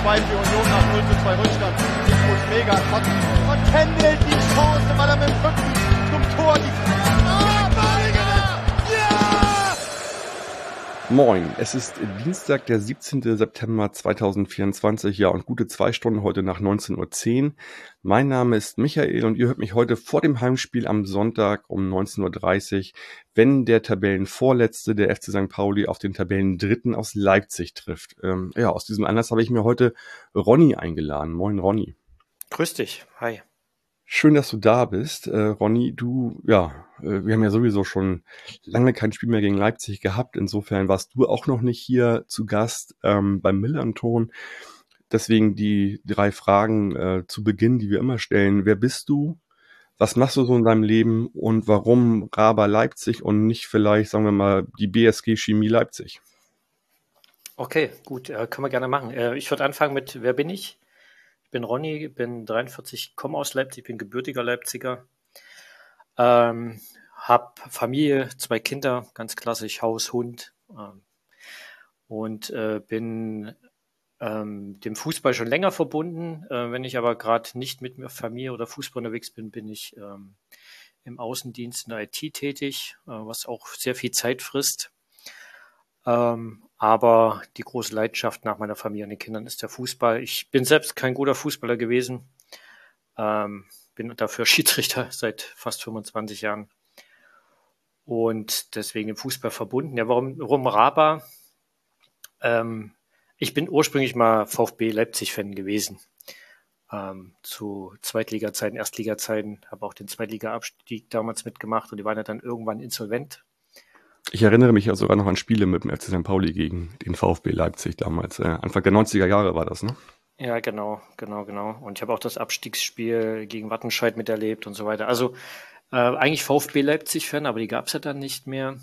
2 für Union nach 0:2 Rückstand. Nico Schläger und Kendall die Chance, weil er mit dem Rücken zum Tor Moin, es ist Dienstag, der 17. September 2024, ja, und gute 2 Stunden heute nach 19:10 Uhr. Mein Name ist Michael und ihr hört mich heute vor dem Heimspiel am Sonntag um 19:30 Uhr, wenn der Tabellenvorletzte, der FC St. Pauli, auf den Tabellendritten aus Leipzig trifft. Aus diesem Anlass habe ich mir heute Ronny eingeladen. Moin, Ronny. Grüß dich, hi. Schön, dass du da bist. Ronny, wir haben ja sowieso schon lange kein Spiel mehr gegen Leipzig gehabt. Insofern warst du auch noch nicht hier zu Gast beim Millanton. Deswegen die 3 Fragen zu Beginn, die wir immer stellen. Wer bist du? Was machst du so in deinem Leben? Und warum Raba Leipzig und nicht vielleicht, sagen wir mal, die BSG Chemie Leipzig? Okay, gut, können wir gerne machen. Ich würde anfangen mit, wer bin ich? Ich bin Ronny, bin 43, komme aus Leipzig, bin gebürtiger Leipziger. Hab Familie, 2 Kinder, ganz klassisch, Haus, Hund. Und bin dem Fußball schon länger verbunden. Wenn ich aber gerade nicht mit Familie oder Fußball unterwegs bin, bin ich im Außendienst in der IT tätig, was auch sehr viel Zeit frisst. Aber die große Leidenschaft nach meiner Familie und den Kindern ist der Fußball. Ich bin selbst kein guter Fußballer gewesen. Bin dafür Schiedsrichter seit fast 25 Jahren. Und deswegen im Fußball verbunden. Ja, warum Raba? Ich bin ursprünglich mal VfB Leipzig-Fan gewesen. Zu Zweitliga-Zeiten, Erstliga-Zeiten. Habe auch den Zweitliga-Abstieg damals mitgemacht und die waren ja dann irgendwann insolvent. Ich erinnere mich ja sogar noch an Spiele mit dem FC St. Pauli gegen den VfB Leipzig damals. Anfang der 90er Jahre war das, ne? Ja, genau. Und ich habe auch das Abstiegsspiel gegen Wattenscheid miterlebt und so weiter. Also eigentlich VfB Leipzig-Fan, aber die gab es ja dann nicht mehr.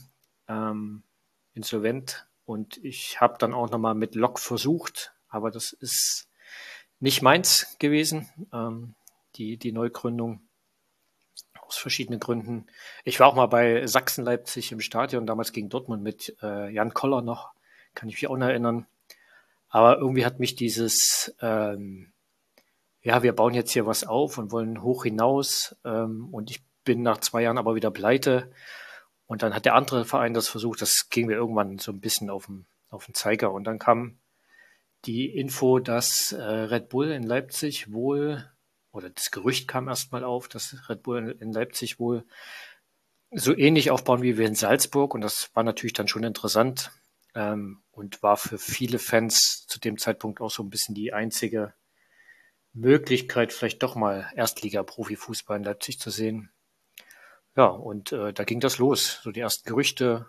Insolvent. Und ich habe dann auch nochmal mit Lok versucht, aber das ist nicht meins gewesen, die Neugründung. Aus verschiedenen Gründen. Ich war auch mal bei Sachsen-Leipzig im Stadion, damals gegen Dortmund mit Jan Koller noch, kann ich mich auch noch erinnern. Aber irgendwie hat mich dieses, wir bauen jetzt hier was auf und wollen hoch hinaus. Und ich bin nach 2 Jahren aber wieder pleite. Und dann hat der andere Verein das versucht, das ging mir irgendwann so ein bisschen auf den Zeiger. Und dann kam die Info, dass Red Bull in Leipzig oder das Gerücht kam erstmal auf, dass Red Bull in Leipzig wohl so ähnlich aufbauen wie wir in Salzburg. Und das war natürlich dann schon interessant und war für viele Fans zu dem Zeitpunkt auch so ein bisschen die einzige Möglichkeit, vielleicht doch mal Erstliga-Profifußball in Leipzig zu sehen. Ja, und da ging das los. So die ersten Gerüchte,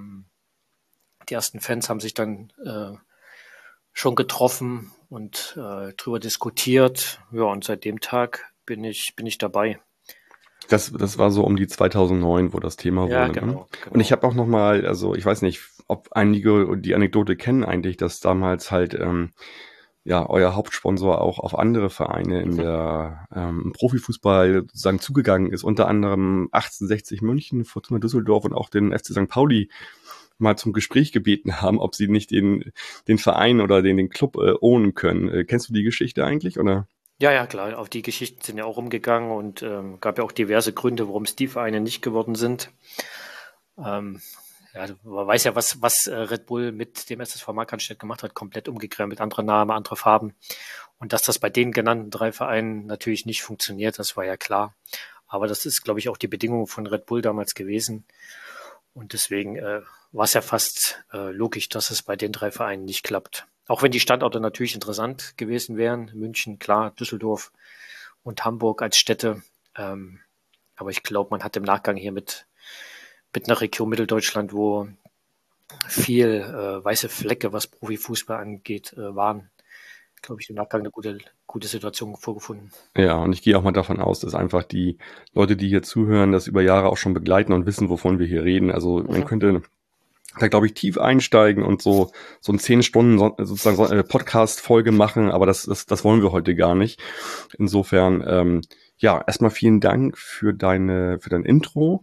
die ersten Fans haben sich dann schon getroffen und drüber diskutiert. Ja, und seit dem Tag bin ich dabei. Das war so um die 2009, wo das Thema wurde. Genau, ne? Und ich habe auch noch mal, also ich weiß nicht, ob einige die Anekdote kennen eigentlich, dass damals halt euer Hauptsponsor auch auf andere Vereine in der im Profifußball sozusagen zugegangen ist. Unter anderem 1860 München, Fortuna Düsseldorf und auch den FC St. Pauli mal zum Gespräch gebeten haben, ob sie nicht den Verein oder den Club ownen können. Kennst du die Geschichte eigentlich, oder? Ja, klar. Auf die Geschichten sind ja auch rumgegangen und gab ja auch diverse Gründe, warum es die Vereine nicht geworden sind. Man weiß ja, was Red Bull mit dem SSV Markranstädt gemacht hat, komplett umgekrempelt, andere Namen, andere Farben. Und dass das bei den genannten 3 Vereinen natürlich nicht funktioniert, das war ja klar. Aber das ist, glaube ich, auch die Bedingung von Red Bull damals gewesen. Und deswegen war es ja fast logisch, dass es bei den 3 Vereinen nicht klappt. Auch wenn die Standorte natürlich interessant gewesen wären. München, klar, Düsseldorf und Hamburg als Städte. Aber ich glaube, man hat im Nachgang hier mit einer Region Mitteldeutschland, wo viel weiße Flecke, was Profifußball angeht, waren, glaube ich, im Nachgang eine gute Situation vorgefunden. Ja, und ich gehe auch mal davon aus, dass einfach die Leute, die hier zuhören, das über Jahre auch schon begleiten und wissen, wovon wir hier reden. Also man könnte da, glaube ich, tief einsteigen und so ein 10 Stunden sozusagen Podcast-Folge machen, aber das wollen wir heute gar nicht. Insofern, erstmal vielen Dank für dein Intro.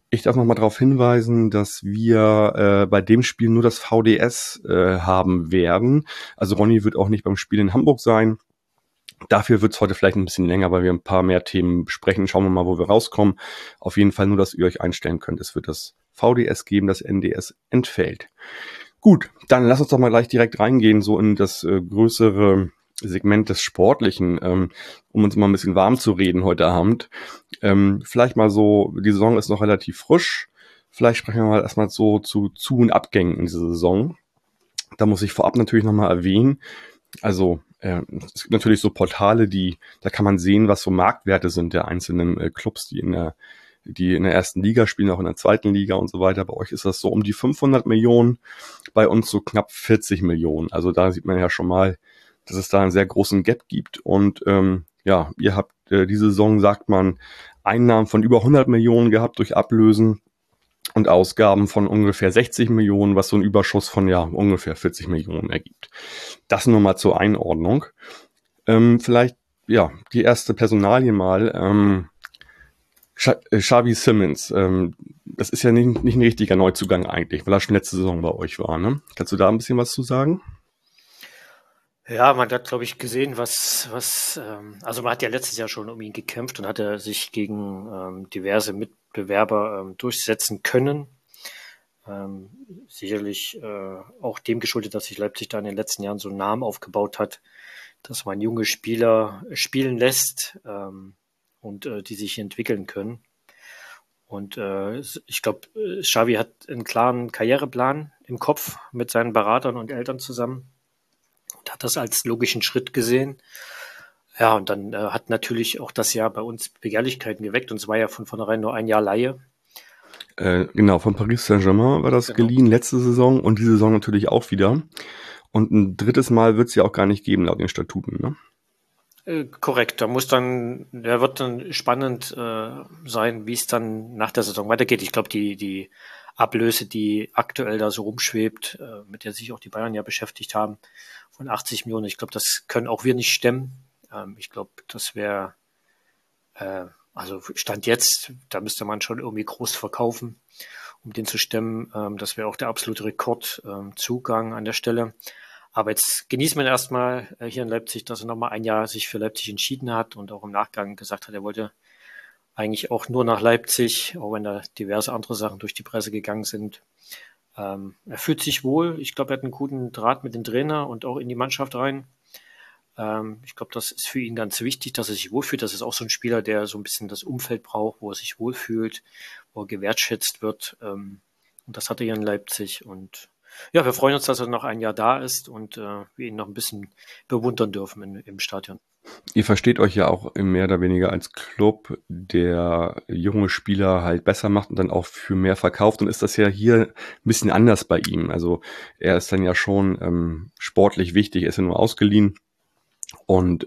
Ich darf nochmal darauf hinweisen, dass wir bei dem Spiel nur das VDS haben werden. Also Ronny wird auch nicht beim Spiel in Hamburg sein. Dafür wird es heute vielleicht ein bisschen länger, weil wir ein paar mehr Themen besprechen. Schauen wir mal, wo wir rauskommen. Auf jeden Fall nur, dass ihr euch einstellen könnt. Es wird das VDS geben, das NDS entfällt. Gut, dann lass uns doch mal gleich direkt reingehen, so in das größere Segment des Sportlichen, um uns mal ein bisschen warm zu reden heute Abend. Vielleicht mal so, die Saison ist noch relativ frisch. Vielleicht sprechen wir mal erstmal so zu Zu- und Abgängen in dieser Saison. Da muss ich vorab natürlich nochmal erwähnen, also es gibt natürlich so Portale, da kann man sehen, was so Marktwerte sind der einzelnen Clubs, die in der ersten Liga spielen, auch in der zweiten Liga und so weiter. Bei euch ist das so um die 500 Millionen, bei uns so knapp 40 Millionen. Also da sieht man ja schon mal, dass es da einen sehr großen Gap gibt. Und ja, ihr habt diese Saison, sagt man, Einnahmen von über 100 Millionen gehabt durch Ablösen und Ausgaben von ungefähr 60 Millionen, was so einen Überschuss von ja ungefähr 40 Millionen ergibt. Das nur mal zur Einordnung. Vielleicht, ja, die erste Personalie mal. Xavi Simons, das ist ja nicht ein richtiger Neuzugang eigentlich, weil er schon letzte Saison bei euch war, ne? Kannst du da ein bisschen was zu sagen? Ja, man hat, glaube ich, gesehen, also man hat ja letztes Jahr schon um ihn gekämpft und hat er sich gegen diverse Mitbewerber durchsetzen können. Sicherlich auch dem geschuldet, dass sich Leipzig da in den letzten Jahren so einen Namen aufgebaut hat, dass man junge Spieler spielen lässt und die sich entwickeln können. Und ich glaube, Xavi hat einen klaren Karriereplan im Kopf mit seinen Beratern und Eltern zusammen und hat das als logischen Schritt gesehen. Ja, und dann hat natürlich auch das Jahr bei uns Begehrlichkeiten geweckt und es war ja von vornherein nur ein Jahr Leihe. Genau, von Paris Saint-Germain war das geliehen, letzte Saison und diese Saison natürlich auch wieder. Und ein drittes Mal wird es ja auch gar nicht geben, laut den Statuten, ne? Korrekt, der wird dann spannend sein, wie es dann nach der Saison weitergeht. Ich glaube, die Ablöse, die aktuell da so rumschwebt, mit der sich auch die Bayern ja beschäftigt haben, von 80 Millionen, ich glaube, das können auch wir nicht stemmen. Ich glaube, das wäre, also Stand jetzt, da müsste man schon irgendwie groß verkaufen, um den zu stemmen. Das wäre auch der absolute Rekordzugang an der Stelle. Aber jetzt genießt man erstmal hier in Leipzig, dass er nochmal ein Jahr sich für Leipzig entschieden hat und auch im Nachgang gesagt hat, er wollte eigentlich auch nur nach Leipzig, auch wenn da diverse andere Sachen durch die Presse gegangen sind. Er fühlt sich wohl. Ich glaube, er hat einen guten Draht mit dem Trainer und auch in die Mannschaft rein. Ich glaube, das ist für ihn ganz wichtig, dass er sich wohlfühlt. Das ist auch so ein Spieler, der so ein bisschen das Umfeld braucht, wo er sich wohlfühlt, wo er gewertschätzt wird. Und das hat er hier in Leipzig. Und ja, wir freuen uns, dass er noch ein Jahr da ist und wir ihn noch ein bisschen bewundern dürfen im Stadion. Ihr versteht euch ja auch mehr oder weniger als Club, der junge Spieler halt besser macht und dann auch für mehr verkauft. Und ist das ja hier ein bisschen anders bei ihm. Also er ist dann ja schon sportlich wichtig, er ist ja nur ausgeliehen und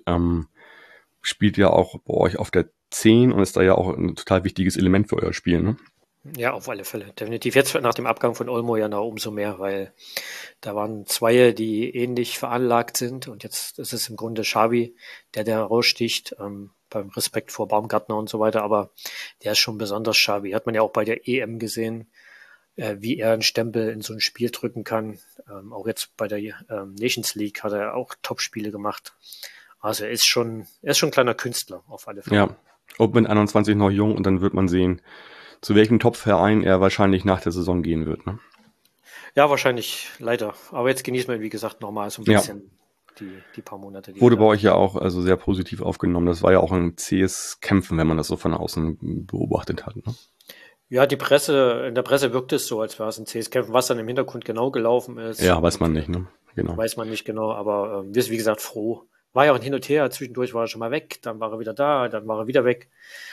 spielt ja auch bei euch auf der 10 und ist da ja auch ein total wichtiges Element für euer Spiel, ne? Ja, auf alle Fälle. Definitiv. Jetzt nach dem Abgang von Olmo ja noch umso mehr, weil da waren zwei, die ähnlich veranlagt sind. Und jetzt ist es im Grunde Xavi, der heraussticht, beim Respekt vor Baumgartner und so weiter. Aber der ist schon besonders Xavi. Hat man ja auch bei der EM gesehen, wie er einen Stempel in so ein Spiel drücken kann. Auch jetzt bei der Nations League hat er auch Top-Spiele gemacht. Also er ist schon ein kleiner Künstler, auf alle Fälle. Ja, ob mit 21 noch jung und dann wird man sehen, zu welchem Top-Verein er wahrscheinlich nach der Saison gehen wird, ne? Ja, wahrscheinlich, leider. Aber jetzt genießt man, wie gesagt, nochmal so ein bisschen die paar Monate. Wurde bei euch ja auch also sehr positiv aufgenommen. Das war ja auch ein zähes Kämpfen, wenn man das so von außen beobachtet hat, ne? Ja, in der Presse wirkt es so, als wäre es ein zähes Kämpfen. Was dann im Hintergrund genau gelaufen ist. Ja, weiß man nicht, ne? Genau. Weiß man nicht genau, aber wir sind, wie gesagt, froh. War ja auch ein Hin und Her. Zwischendurch war er schon mal weg, dann war er wieder da, dann war er wieder weg.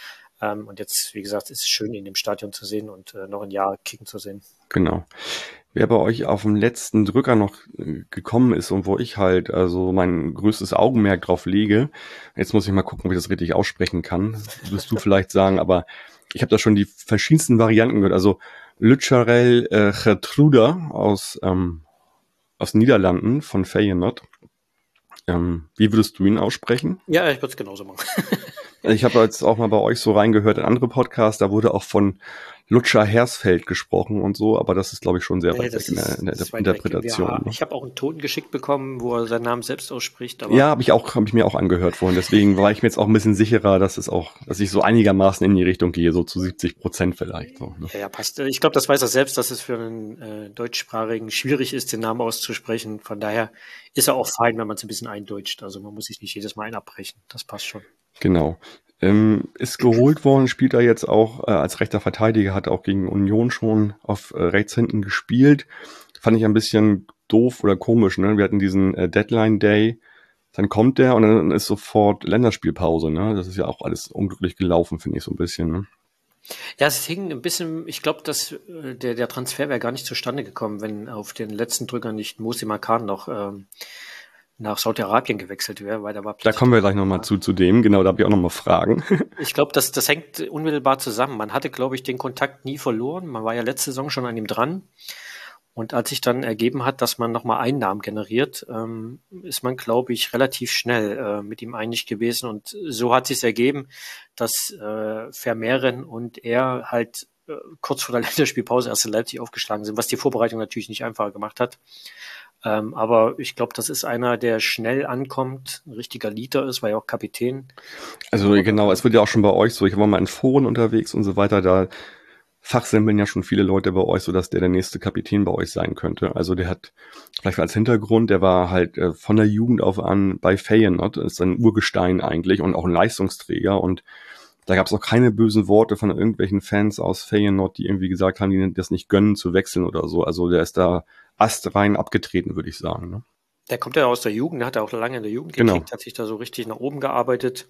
Und jetzt, wie gesagt, ist es schön, ihn im Stadion zu sehen und noch ein Jahr kicken zu sehen. Genau. Wer bei euch auf dem letzten Drücker noch gekommen ist und wo ich halt also mein größtes Augenmerk drauf lege, jetzt muss ich mal gucken, ob ich das richtig aussprechen kann, das wirst du vielleicht sagen, aber ich habe da schon die verschiedensten Varianten gehört. Also Lütscharel Gertruda aus Niederlanden von Feyenoord. Wie würdest du ihn aussprechen? Ja, ich würde es genauso machen. Ich habe jetzt auch mal bei euch so reingehört in andere Podcasts, da wurde auch von Lutscher Hersfeld gesprochen und so, aber das ist, glaube ich, schon sehr weit weg in der das weit weg. Interpretation. Ne? Ich habe auch einen Ton geschickt bekommen, wo er seinen Namen selbst ausspricht. Aber Ja, habe ich mir auch angehört vorhin. Deswegen war ich mir jetzt auch ein bisschen sicherer, dass ich so einigermaßen in die Richtung gehe, so zu 70% vielleicht. So, ne? Ja, passt. Ich glaube, das weiß er selbst, dass es für einen Deutschsprachigen schwierig ist, den Namen auszusprechen. Von daher ist er auch fein, wenn man es ein bisschen eindeutscht. Also man muss sich nicht jedes Mal abbrechen. Das passt schon. Genau. Ist geholt worden, spielt er jetzt auch als rechter Verteidiger, hat auch gegen Union schon auf rechts hinten gespielt. Fand ich ein bisschen doof oder komisch, ne? Wir hatten diesen Deadline Day, dann kommt der und dann ist sofort Länderspielpause, ne? Das ist ja auch alles unglücklich gelaufen, finde ich so ein bisschen, ne? Ja, es hing ein bisschen, ich glaube, dass der Transfer wäre gar nicht zustande gekommen, wenn auf den letzten Drücker nicht Moussa Makan noch nach Saudi-Arabien gewechselt wäre, weil da war Da kommen wir gleich nochmal zu dem, genau, da habe ich auch nochmal Fragen. Ich glaube, das hängt unmittelbar zusammen. Man hatte, glaube ich, den Kontakt nie verloren. Man war ja letzte Saison schon an ihm dran. Und als sich dann ergeben hat, dass man nochmal Einnahmen generiert, ist man, glaube ich, relativ schnell mit ihm einig gewesen. Und so hat sich ergeben, dass Vermeeren und er halt kurz vor der Länderspielpause erst in Leipzig aufgeschlagen sind, was die Vorbereitung natürlich nicht einfacher gemacht hat. Aber ich glaube, das ist einer, der schnell ankommt, ein richtiger Leader ist, war ja auch Kapitän. Also genau, es wird ja auch schon bei euch so, ich war mal in Foren unterwegs und so weiter, da fachsimpeln ja schon viele Leute bei euch, so dass der nächste Kapitän bei euch sein könnte. Also der hat, vielleicht als Hintergrund, der war halt von der Jugend auf an bei Feyenoord, ist ein Urgestein eigentlich und auch ein Leistungsträger und da gab es auch keine bösen Worte von irgendwelchen Fans aus Feyenoord, die irgendwie gesagt haben, die das nicht gönnen zu wechseln oder so. Also der ist da astrein abgetreten, würde ich sagen. Ne? Der kommt ja aus der Jugend, hat er auch lange in der Jugend gekickt, hat sich da so richtig nach oben gearbeitet.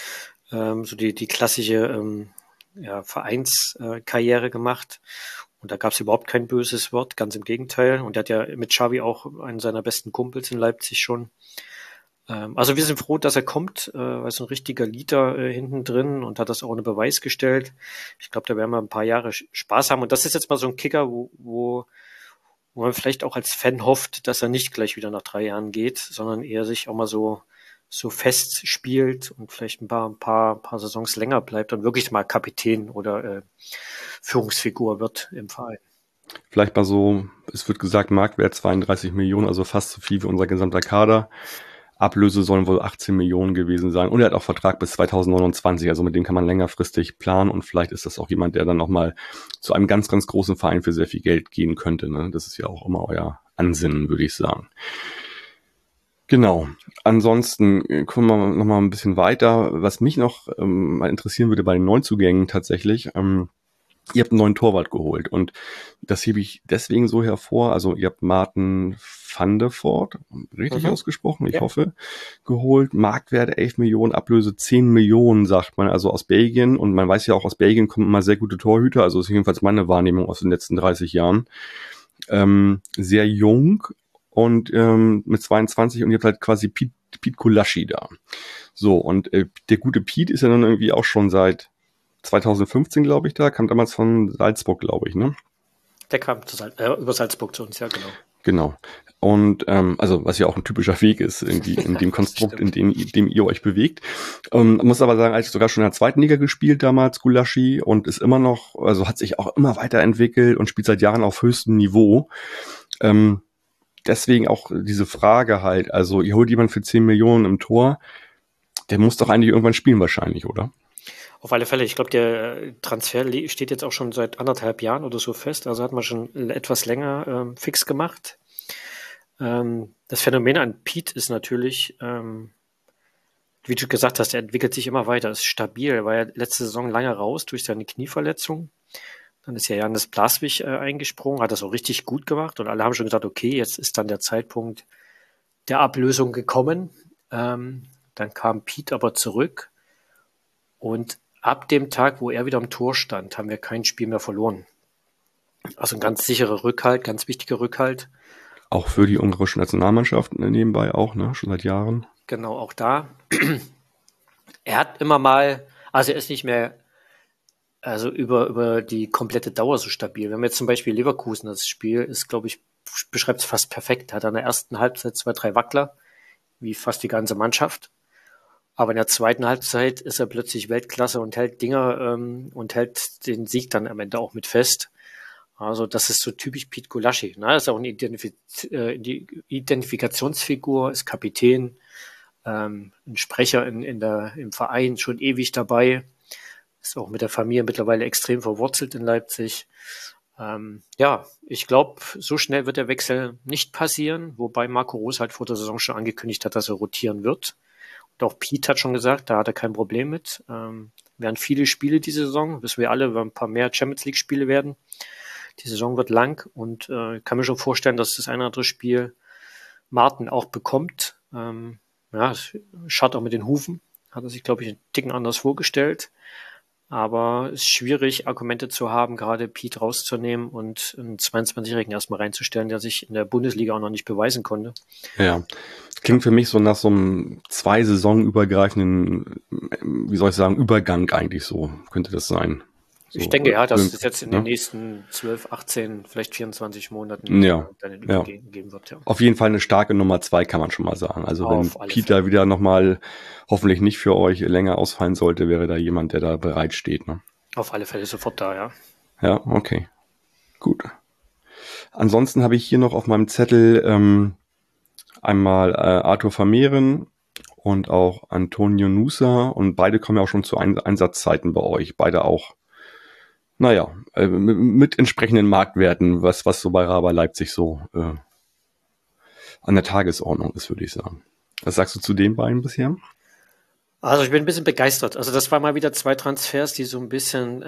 So die klassische Vereinskarriere gemacht. Und da gab es überhaupt kein böses Wort, ganz im Gegenteil. Und er hat ja mit Xavi auch einen seiner besten Kumpels in Leipzig schon. Also wir sind froh, dass er kommt, weil so ein richtiger Leader hinten drin und hat das auch unter Beweis gestellt. Ich glaube, da werden wir ein paar Jahre Spaß haben. Und das ist jetzt mal so ein Kicker, wo man vielleicht auch als Fan hofft, dass er nicht gleich wieder nach 3 Jahren geht, sondern eher sich auch mal so fest spielt und vielleicht ein paar Saisons länger bleibt und wirklich mal Kapitän oder Führungsfigur wird im Verein. Vielleicht mal so, es wird gesagt, Marktwert 32 Millionen, also fast so viel wie unser gesamter Kader. Ablöse sollen wohl 18 Millionen gewesen sein. Und er hat auch Vertrag bis 2029, also mit dem kann man längerfristig planen und vielleicht ist das auch jemand, der dann nochmal zu einem ganz, ganz großen Verein für sehr viel Geld gehen könnte. Ne? Das ist ja auch immer euer Ansinnen, würde ich sagen. Genau. Ansonsten kommen wir nochmal ein bisschen weiter. Was mich noch mal interessieren würde bei den Neuzugängen tatsächlich, ihr habt einen neuen Torwart geholt und das hebe ich deswegen so hervor. Also ihr habt Martin van der Voort, richtig ausgesprochen, ich hoffe, geholt. Marktwert 11 Millionen, Ablöse 10 Millionen, sagt man, also aus Belgien. Und man weiß ja auch, aus Belgien kommen immer sehr gute Torhüter. Also das ist jedenfalls meine Wahrnehmung aus den letzten 30 Jahren. Sehr jung und mit 22 und ihr habt halt quasi Pete Kulaschi da. So, und der gute Pete ist ja dann irgendwie auch schon seit 2015, glaube ich, kam damals von Salzburg, glaube ich, ne? Der kam über Salzburg zu uns, ja, genau. Genau. Und also was ja auch ein typischer Weg ist, irgendwie in dem Konstrukt, in dem ihr euch bewegt. Muss aber sagen, als ich sogar schon in der zweiten Liga gespielt damals, Gulaschi, und ist immer noch, also hat sich auch immer weiterentwickelt und spielt seit Jahren auf höchstem Niveau. Deswegen auch diese Frage halt, also ihr holt jemanden für 10 Millionen im Tor, der muss doch eigentlich irgendwann spielen wahrscheinlich, oder? Auf alle Fälle. Ich glaube, der Transfer steht jetzt auch schon seit 1,5 Jahren oder so fest. Also hat man schon etwas länger fix gemacht. Das Phänomen an Pete ist natürlich, wie du gesagt hast, er entwickelt sich immer weiter, ist stabil. Er war ja letzte Saison lange raus durch seine Knieverletzung. Dann ist ja Jannis Blaswig eingesprungen, hat das auch richtig gut gemacht. Und alle haben schon gesagt, okay, jetzt ist dann der Zeitpunkt der Ablösung gekommen. Dann kam Pete aber zurück. Und ab dem Tag, wo er wieder am Tor stand, haben wir kein Spiel mehr verloren. Also ein ganz sicherer Rückhalt, ganz wichtiger Rückhalt. Auch für die ungarische Nationalmannschaft nebenbei auch, ne? Schon seit Jahren. Genau, auch da. Er hat immer mal, also er ist nicht mehr also über die komplette Dauer so stabil. Wenn wir jetzt zum Beispiel Leverkusen, das Spiel ist, glaube ich, beschreibt es fast perfekt. Hat an der ersten Halbzeit 2, 3 Wackler, wie fast die ganze Mannschaft. Aber in der zweiten Halbzeit ist er plötzlich Weltklasse und hält Dinger und hält den Sieg dann am Ende auch mit fest. Also das ist so typisch Pete Gulaschi. Ne? Ist auch eine Identifikationsfigur, ist Kapitän, ein Sprecher im Verein, schon ewig dabei. Ist auch mit der Familie mittlerweile extrem verwurzelt in Leipzig. Ja, ich glaube, so schnell wird der Wechsel nicht passieren, wobei Marco Rose halt vor der Saison schon angekündigt hat, dass er rotieren wird. Und auch Pete hat schon gesagt, da hat er kein Problem mit. Werden viele Spiele diese Saison, wissen wir alle, werden ein paar mehr Champions-League-Spiele werden. Die Saison wird lang und kann mir schon vorstellen, dass das eine oder andere Spiel Martin auch bekommt. Ja, es schaut auch mit den Hufen. Hat er sich, glaube ich, einen Ticken anders vorgestellt. Aber es ist schwierig, Argumente zu haben, gerade Pete rauszunehmen und einen 22-Jährigen erstmal reinzustellen, der sich in der Bundesliga auch noch nicht beweisen konnte. Ja, klingt für mich so nach so einem 2 Saison übergreifenden, wie soll ich sagen, Übergang eigentlich so, könnte das sein. So, ich denke, ja, dass es jetzt in den nächsten 12, 18, vielleicht 24 Monaten dann den Übergang geben wird. Ja. Auf jeden Fall eine starke Nummer 2, kann man schon mal sagen. Also wenn Peter wieder nochmal hoffentlich nicht für euch länger ausfallen sollte, wäre da jemand, der da bereit steht. Ne? Auf alle Fälle sofort da, ja. Ja, okay. Gut. Ansonsten habe ich hier noch auf meinem Zettel einmal Arthur Vermeeren und auch Antonio Nusa, und beide kommen ja auch schon zu Einsatzzeiten bei euch. Beide auch, naja, mit entsprechenden Marktwerten, was so bei RABA Leipzig so an der Tagesordnung ist, würde ich sagen. Was sagst du zu den beiden bisher? Also ich bin ein bisschen begeistert. Also das war mal wieder 2 Transfers, die so ein bisschen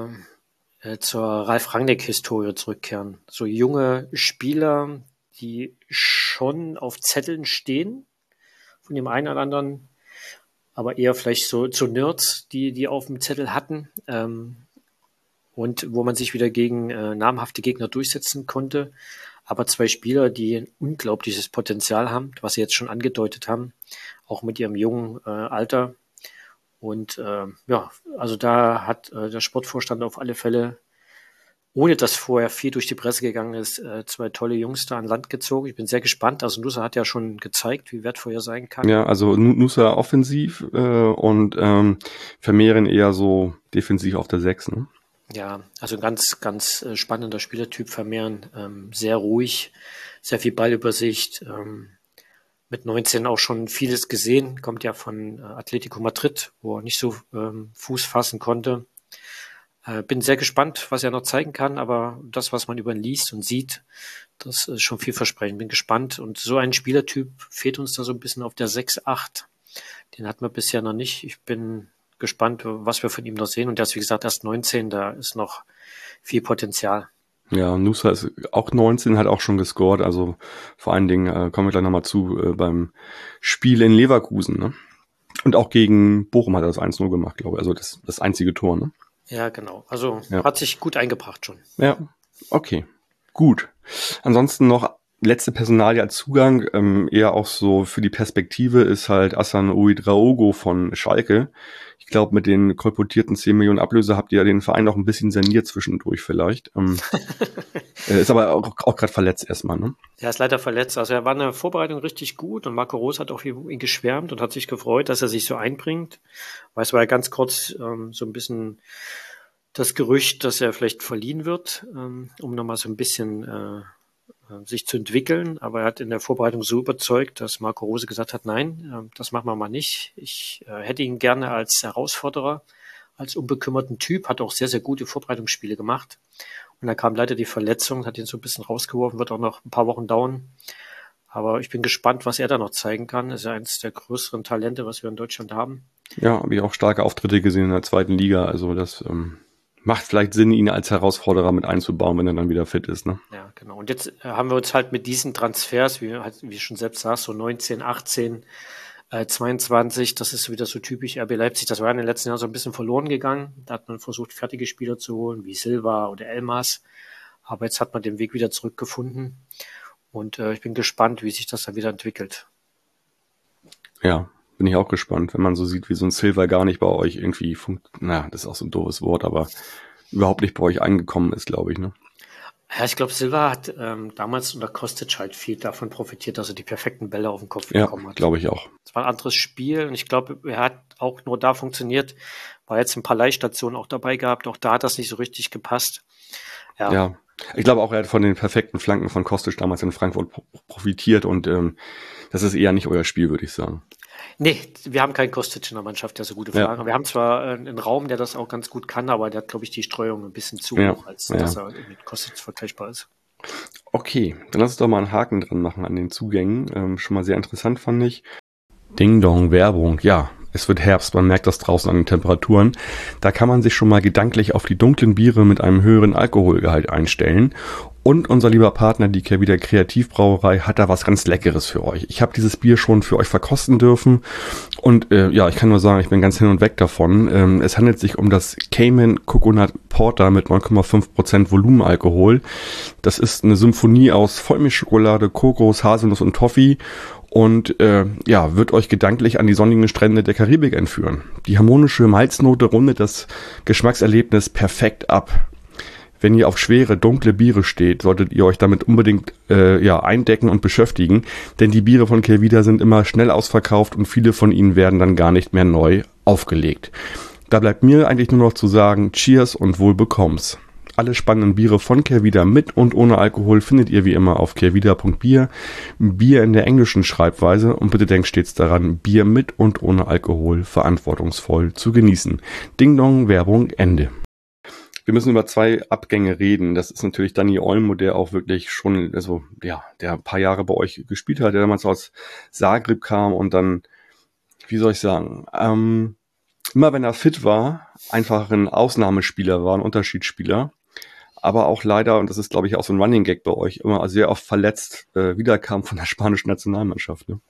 zur Ralf Rangnick-Historie zurückkehren. So junge Spieler, die schon auf Zetteln stehen, von dem einen oder anderen, aber eher vielleicht so zu Nerds, die auf dem Zettel hatten. Und wo man sich wieder gegen namhafte Gegner durchsetzen konnte. Aber 2 Spieler, die ein unglaubliches Potenzial haben, was sie jetzt schon angedeutet haben, auch mit ihrem jungen Alter. Und ja, also da hat der Sportvorstand auf alle Fälle, ohne dass vorher viel durch die Presse gegangen ist, 2 tolle Jungs da an Land gezogen. Ich bin sehr gespannt. Also Nusa hat ja schon gezeigt, wie wertvoll er sein kann. Ja, also Nusa offensiv und Vermeeren eher so defensiv auf der 6, ne? Ja, also ganz, ganz spannender Spielertyp, Vermeeren, sehr ruhig, sehr viel Ballübersicht, mit 19 auch schon vieles gesehen, kommt ja von Atletico Madrid, wo er nicht so Fuß fassen konnte. Bin sehr gespannt, was er noch zeigen kann, aber das, was man über ihn liest und sieht, das ist schon vielversprechend. Bin gespannt, und so ein Spielertyp fehlt uns da so ein bisschen auf der 6-8. Den hatten wir bisher noch nicht. Ich bin gespannt, was wir von ihm noch sehen. Und der ist, wie gesagt, erst 19, da ist noch viel Potenzial. Ja, Nusa ist auch 19, hat auch schon gescored. Also vor allen Dingen kommen wir gleich nochmal zu beim Spiel in Leverkusen. Ne? Und auch gegen Bochum hat er das 1-0 gemacht, glaube ich. Also das einzige Tor. Ne? Ja, genau. Also hat sich gut eingebracht schon. Ja, okay. Gut. Ansonsten noch letzte Personalie als Zugang, eher auch so für die Perspektive, ist halt Hassan Ouedraogo von Schalke. Ich glaube, mit den kolportierten 10 Millionen Ablöse habt ihr den Verein noch ein bisschen saniert zwischendurch vielleicht. Ist aber auch gerade verletzt erstmal, ne? Er ist leider verletzt. Also er war in der Vorbereitung richtig gut, und Marco Rose hat auch ihn geschwärmt und hat sich gefreut, dass er sich so einbringt. Weil es war ja ganz kurz so ein bisschen das Gerücht, dass er vielleicht verliehen wird, um nochmal so ein bisschen sich zu entwickeln, aber er hat in der Vorbereitung so überzeugt, dass Marco Rose gesagt hat, nein, das machen wir mal nicht. Ich hätte ihn gerne als Herausforderer, als unbekümmerten Typ, hat auch sehr, sehr gute Vorbereitungsspiele gemacht. Und da kam leider die Verletzung, hat ihn so ein bisschen rausgeworfen, wird auch noch ein paar Wochen dauern. Aber ich bin gespannt, was er da noch zeigen kann. Ist ja eines der größeren Talente, was wir in Deutschland haben. Ja, habe ich auch starke Auftritte gesehen in der 2. Liga, also das macht vielleicht Sinn, ihn als Herausforderer mit einzubauen, wenn er dann wieder fit ist. Ne? Ja, genau. Und jetzt haben wir uns halt mit diesen Transfers, wie schon selbst sagst, so 19, 18, 22, das ist wieder so typisch RB Leipzig. Das war in den letzten Jahren so ein bisschen verloren gegangen. Da hat man versucht, fertige Spieler zu holen, wie Silva oder Elmas. Aber jetzt hat man den Weg wieder zurückgefunden. Und ich bin gespannt, wie sich das dann wieder entwickelt. Ja, bin ich auch gespannt, wenn man so sieht, wie so ein Silva gar nicht bei euch irgendwie das ist auch so ein doofes Wort, aber überhaupt nicht bei euch angekommen ist, glaube ich, ne? Ja, ich glaube, Silva hat damals unter Kostic halt viel davon profitiert, dass er die perfekten Bälle auf den Kopf Ja, bekommen hat. glaube ich auch. Es war ein anderes Spiel und ich glaube, er hat auch nur da funktioniert, war jetzt ein paar Leihstationen auch dabei gehabt, auch da hat das nicht so richtig gepasst. Ja, ich glaube auch, er hat von den perfekten Flanken von Kostic damals in Frankfurt profitiert und das ist eher nicht euer Spiel, würde ich sagen. Nee, wir haben keinen Kostic in der Mannschaft, der so gute Flanken. Ja. Wir haben zwar einen Raum, der das auch ganz gut kann, aber der hat, glaube ich, die Streuung ein bisschen zu Ja, hoch, als ja. dass er mit Kostic vergleichbar ist. Okay, dann lass uns doch mal einen Haken dran machen an den Zugängen. Schon mal sehr interessant fand ich. Ding Dong, Werbung, ja. Es wird Herbst, man merkt das draußen an den Temperaturen. Da kann man sich schon mal gedanklich auf die dunklen Biere mit einem höheren Alkoholgehalt einstellen. Und unser lieber Partner, die Kehrwieder Kreativbrauerei, hat da was ganz Leckeres für euch. Ich habe dieses Bier schon für euch verkosten dürfen. Und ja, ich kann nur sagen, ich bin ganz hin und weg davon. Es handelt sich um das Cayman Coconut Porter mit 9,5% Volumenalkohol. Das ist eine Symphonie aus Vollmilchschokolade, Kokos, Haselnuss und Toffee. Und ja, wird euch gedanklich an die sonnigen Strände der Karibik entführen. Die harmonische Malznote rundet das Geschmackserlebnis perfekt ab. Wenn ihr auf schwere, dunkle Biere steht, solltet ihr euch damit unbedingt eindecken und beschäftigen, denn die Biere von Kehrwieder sind immer schnell ausverkauft und viele von ihnen werden dann gar nicht mehr neu aufgelegt. Da bleibt mir eigentlich nur noch zu sagen, Cheers und wohl bekomm's. Alle spannenden Biere von Kehrwieder mit und ohne Alkohol findet ihr wie immer auf kehrwieder.bier. Bier in der englischen Schreibweise und bitte denkt stets daran, Bier mit und ohne Alkohol verantwortungsvoll zu genießen. Ding Dong, Werbung, Ende. Wir müssen über 2 Abgänge reden. Das ist natürlich Dani Olmo, der auch wirklich schon, also ja, der ein paar Jahre bei euch gespielt hat, der damals aus Zagreb kam und dann, wie soll ich sagen, immer wenn er fit war, einfach ein Ausnahmespieler war, ein Unterschiedsspieler. Aber auch leider, und das ist glaube ich auch so ein Running Gag bei euch, immer sehr oft verletzt wiederkam von der spanischen Nationalmannschaft. Ne?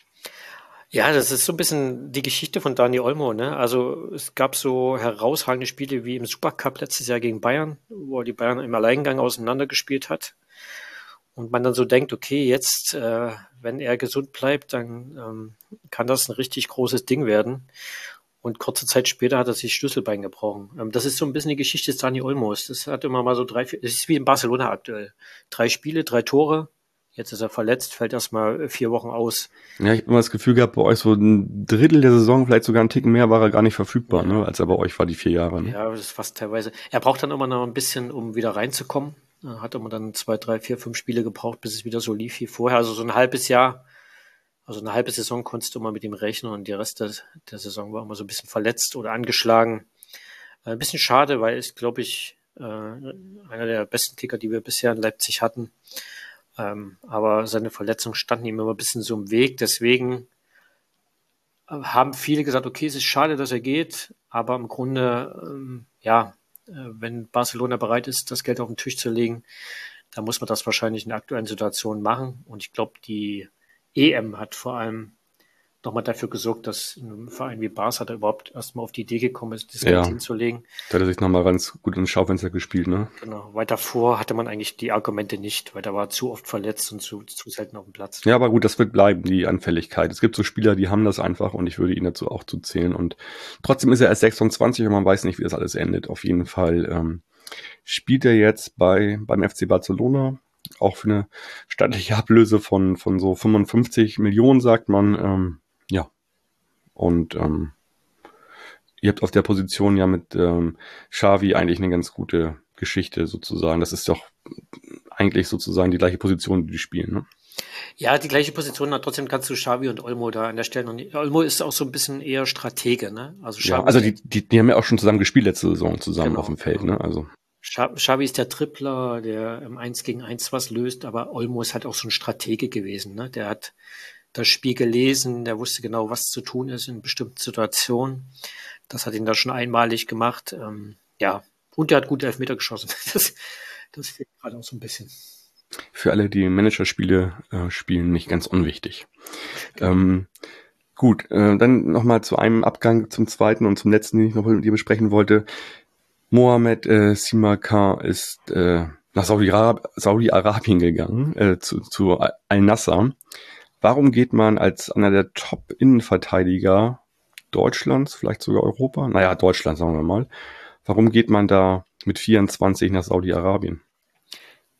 Ja, das ist so ein bisschen die Geschichte von Dani Olmo, ne? Also es gab so herausragende Spiele wie im Supercup letztes Jahr gegen Bayern, wo er die Bayern im Alleingang auseinandergespielt hat. Und man dann so denkt, okay, jetzt, wenn er gesund bleibt, dann kann das ein richtig großes Ding werden. Und kurze Zeit später hat er sich Schlüsselbein gebrochen. Das ist so ein bisschen die Geschichte des Dani Olmos. Das hat immer mal so 3, 4, das ist wie in Barcelona aktuell. 3 Spiele, 3 Tore. Jetzt ist er verletzt, fällt erstmal 4 Wochen aus. Ja, ich habe immer das Gefühl gehabt, bei euch so ein Drittel der Saison, vielleicht sogar einen Ticken mehr, war er gar nicht verfügbar, ne, als er bei euch war, die 4 Jahre. Ne? Ja, das ist fast teilweise. Er braucht dann immer noch ein bisschen, um wieder reinzukommen. Er hat immer dann 2, 3, 4, 5 Spiele gebraucht, bis es wieder so lief wie vorher. Also so ein halbes Jahr, also eine halbe Saison konntest du immer mit ihm rechnen und der Rest der Saison war immer so ein bisschen verletzt oder angeschlagen. Ein bisschen schade, weil ist, glaube ich, einer der besten Kicker, die wir bisher in Leipzig hatten. Aber seine Verletzung standen ihm immer ein bisschen so im Weg. Deswegen haben viele gesagt, okay, es ist schade, dass er geht, aber im Grunde, wenn Barcelona bereit ist, das Geld auf den Tisch zu legen, dann muss man das wahrscheinlich in der aktuellen Situation machen. Und ich glaube, die EM hat vor allem nochmal dafür gesorgt, dass ein Verein wie Barca da überhaupt erstmal auf die Idee gekommen ist, das Geld hinzulegen. Da hat er sich nochmal ganz gut ins Schaufenster gespielt, ne? Genau. Weiter davor hatte man eigentlich die Argumente nicht, weil da war zu oft verletzt und zu selten auf dem Platz. Ja, aber gut, das wird bleiben, die Anfälligkeit. Es gibt so Spieler, die haben das einfach und ich würde ihn dazu auch zu zählen. Und trotzdem ist er erst 26 und man weiß nicht, wie das alles endet. Auf jeden Fall spielt er jetzt beim FC Barcelona. Auch für eine stattliche Ablöse von so 55 Millionen, sagt man. Ja. Und ihr habt auf der Position ja mit Xavi eigentlich eine ganz gute Geschichte sozusagen. Das ist doch eigentlich sozusagen die gleiche Position, die die spielen, ne? Ja, die gleiche Position, aber trotzdem kannst du Xavi und Olmo da an der Stelle noch nicht. Olmo ist auch so ein bisschen eher Stratege, ne? Also Xavi, ja, also die haben ja auch schon zusammen gespielt letzte Saison zusammen auf dem Feld, ne? Also Xavi ist der Tripler, der im 1 gegen 1 was löst, aber Olmo ist halt auch so ein Stratege gewesen, ne? Der hat das Spiel gelesen, der wusste genau, was zu tun ist in bestimmten Situationen. Das hat ihn da schon einmalig gemacht. Und der hat gute Elfmeter geschossen. Das fehlt gerade auch so ein bisschen. Für alle, die Managerspiele spielen, nicht ganz unwichtig. Gut, dann nochmal zu einem Abgang, zum zweiten und zum letzten, den ich noch mit dir besprechen wollte. Mohamed Simakan ist nach Saudi-Arabien gegangen, zu Al-Nassr. Warum geht man als einer der Top-Innenverteidiger Deutschlands, vielleicht sogar Europa, naja, Deutschland sagen wir mal, warum geht man da mit 24 nach Saudi-Arabien?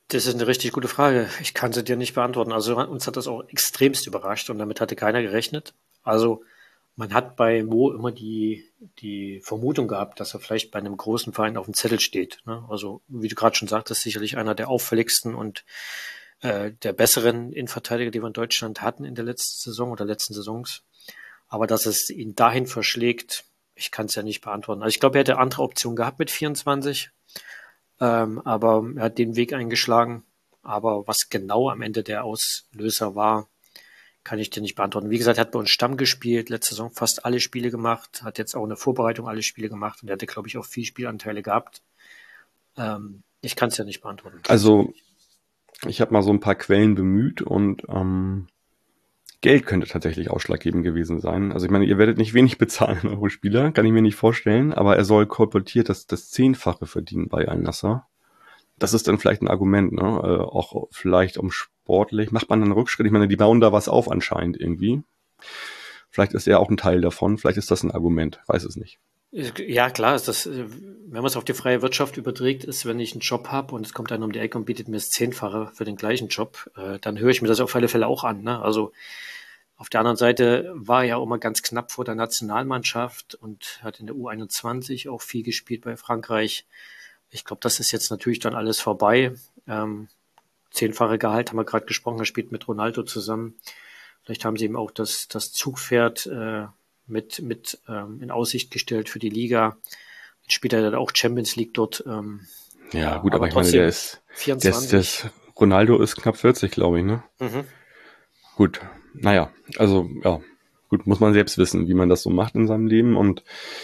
Das ist eine richtig gute Frage. Ich kann sie dir nicht beantworten. Also uns hat das auch extremst überrascht und damit hatte keiner gerechnet. Also man hat bei Mo immer die Vermutung gehabt, dass er vielleicht bei einem großen Verein auf dem Zettel steht. Ne? Also wie du gerade schon sagtest, sicherlich einer der auffälligsten und der besseren Innenverteidiger, die wir in Deutschland hatten in der letzten Saison oder letzten Saisons. Aber dass es ihn dahin verschlägt, ich kann es ja nicht beantworten. Also ich glaube, er hätte andere Optionen gehabt mit 24. Aber er hat den Weg eingeschlagen. Aber was genau am Ende der Auslöser war, kann ich dir nicht beantworten. Wie gesagt, er hat bei uns Stamm gespielt, letzte Saison fast alle Spiele gemacht, hat jetzt auch in der Vorbereitung alle Spiele gemacht und er hatte, glaube ich, auch 4 Spielanteile gehabt. Ich kann es ja nicht beantworten. Also ich habe mal so ein paar Quellen bemüht und Geld könnte tatsächlich ausschlaggebend gewesen sein. Also ich meine, ihr werdet nicht wenig bezahlen, eure Spieler, kann ich mir nicht vorstellen, aber er soll kolportiert das 10-fache verdienen bei Al-Nassr. Das ist dann vielleicht ein Argument, ne? Auch vielleicht sportlich. Macht man einen Rückschritt? Ich meine, die bauen da was auf anscheinend irgendwie. Vielleicht ist er auch ein Teil davon. Vielleicht ist das ein Argument. Weiß es nicht. Ja, klar, ist das, wenn man es auf die freie Wirtschaft überträgt, ist, wenn ich einen Job habe und es kommt einer um die Ecke und bietet mir das 10-fache für den gleichen Job, dann höre ich mir das auf alle Fälle auch an. Ne? Also auf der anderen Seite war er ja auch immer ganz knapp vor der Nationalmannschaft und hat in der U21 auch viel gespielt bei Frankreich. Ich glaube, das ist jetzt natürlich dann alles vorbei. 10-fache Gehalt haben wir gerade gesprochen, er spielt mit Ronaldo zusammen. Vielleicht haben sie ihm auch das Zugpferd mit in Aussicht gestellt für die Liga. Jetzt spielt er dann auch Champions League dort. Ja, gut, aber ich meine, der ist 24. Ronaldo ist knapp 40, glaube ich, ne? Mhm. Gut, naja, also ja, gut, muss man selbst wissen, wie man das so macht in seinem Leben und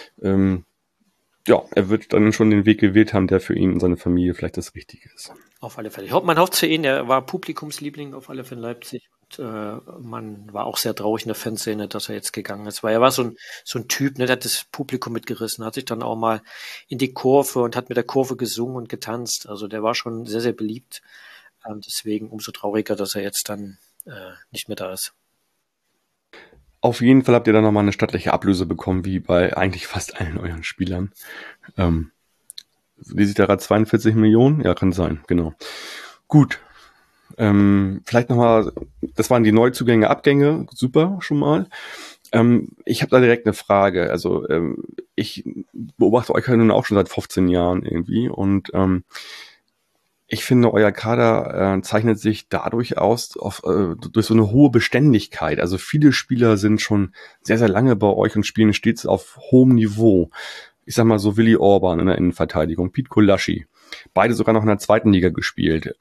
ja, er wird dann schon den Weg gewählt haben, der für ihn und seine Familie vielleicht das Richtige ist. Auf alle Fälle. Man hofft für ihn, er war Publikumsliebling auf alle Fälle in Leipzig. Und, man war auch sehr traurig in der Fanszene, dass er jetzt gegangen ist, weil er war so ein Typ, ne, der hat das Publikum mitgerissen, hat sich dann auch mal in die Kurve und hat mit der Kurve gesungen und getanzt. Also der war schon sehr, sehr beliebt. Deswegen umso trauriger, dass er jetzt dann nicht mehr da ist. Auf jeden Fall habt ihr dann nochmal eine stattliche Ablöse bekommen, wie bei eigentlich fast allen euren Spielern. Wie sieht der gerade 42 Millionen? Ja, kann sein, genau. Gut. Vielleicht nochmal, das waren die Neuzugänge, Abgänge, super schon mal. Ich habe da direkt eine Frage. Also ich beobachte euch ja nun auch schon seit 15 Jahren irgendwie und ich finde, euer Kader zeichnet sich dadurch aus, durch so eine hohe Beständigkeit. Also viele Spieler sind schon sehr, sehr lange bei euch und spielen stets auf hohem Niveau. Ich sag mal so Willi Orban in der Innenverteidigung, Pete Kolaschi. Beide sogar noch in der zweiten Liga gespielt.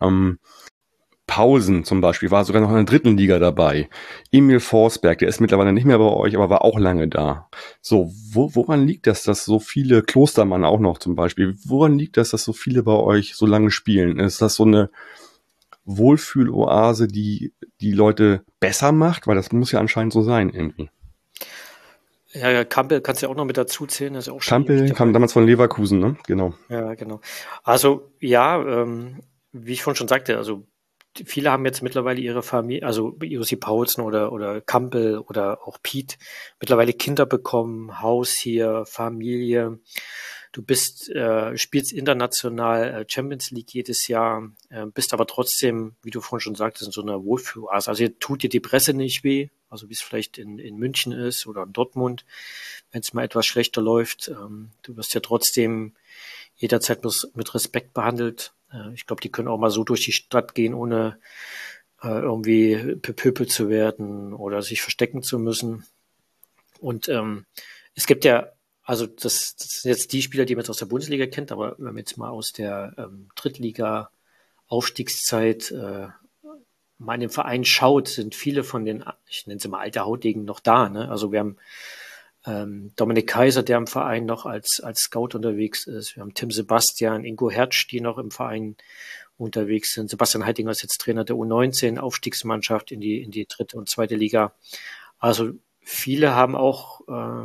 Pausen zum Beispiel war sogar noch in der dritten Liga dabei. Emil Forsberg, der ist mittlerweile nicht mehr bei euch, aber war auch lange da. So, woran liegt das, dass so viele, Klostermann auch noch zum Beispiel, woran liegt das, dass so viele bei euch so lange spielen? Ist das so eine Wohlfühloase, die Leute besser macht? Weil das muss ja anscheinend so sein irgendwie. Ja, Campbell kannst du ja auch noch mit dazu zählen. Das ist ja auch schon Campbell kam damals von Leverkusen, ne? Genau. Ja, genau. Also ja, wie ich vorhin schon sagte, also viele haben jetzt mittlerweile ihre Familie, also Josi Paulsen oder Campbell oder auch Piet, mittlerweile Kinder bekommen, Haus hier, Familie. Du spielst international Champions League jedes Jahr, bist aber trotzdem, wie du vorhin schon sagtest, in so einer Wohlfühloase. Also tut dir die Presse nicht weh, also wie es vielleicht in München ist oder in Dortmund, wenn es mal etwas schlechter läuft. Du wirst ja trotzdem jederzeit mit Respekt behandelt. Ich glaube, die können auch mal so durch die Stadt gehen, ohne irgendwie bepöbelt zu werden oder sich verstecken zu müssen. Und es gibt ja, also das sind jetzt die Spieler, die man jetzt aus der Bundesliga kennt, aber wenn man jetzt mal aus der Drittliga-Aufstiegszeit mal in den Verein schaut, sind viele von den, ich nenne sie mal alte Haudegen, noch da. Ne? Also wir haben Dominik Kaiser, der im Verein noch als Scout unterwegs ist. Wir haben Tim Sebastian, Ingo Hertz, die noch im Verein unterwegs sind. Sebastian Heitinger ist jetzt Trainer der U19, Aufstiegsmannschaft in die dritte und zweite Liga. Also viele haben auch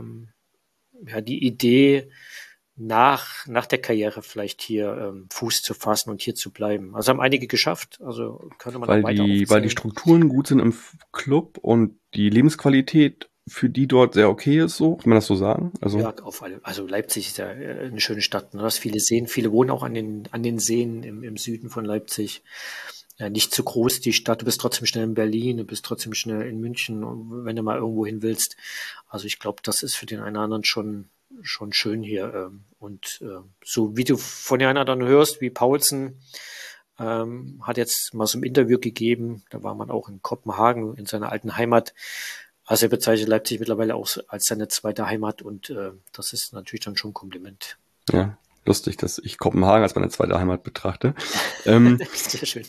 die Idee, nach der Karriere vielleicht hier Fuß zu fassen und hier zu bleiben. Also haben einige geschafft. Also könnte man weil die Strukturen gut sind im Club und die Lebensqualität für die dort sehr okay ist, so, kann man das so sagen? Ja, also Leipzig ist ja eine schöne Stadt. Ne? Du hast viele Seen, viele wohnen auch an den Seen im Süden von Leipzig. Nicht zu groß die Stadt, du bist trotzdem schnell in Berlin, du bist trotzdem schnell in München, wenn du mal irgendwo hin willst. Also ich glaube, das ist für den einen oder anderen schon schön hier. Und so wie du von den einen oder anderen hörst, wie Paulsen, hat jetzt mal so ein Interview gegeben, da war man auch in Kopenhagen, in seiner alten Heimat. Also er bezeichnet Leipzig mittlerweile auch als seine zweite Heimat und das ist natürlich dann schon ein Kompliment. Ja, lustig, dass ich Kopenhagen als meine zweite Heimat betrachte. Sehr schön.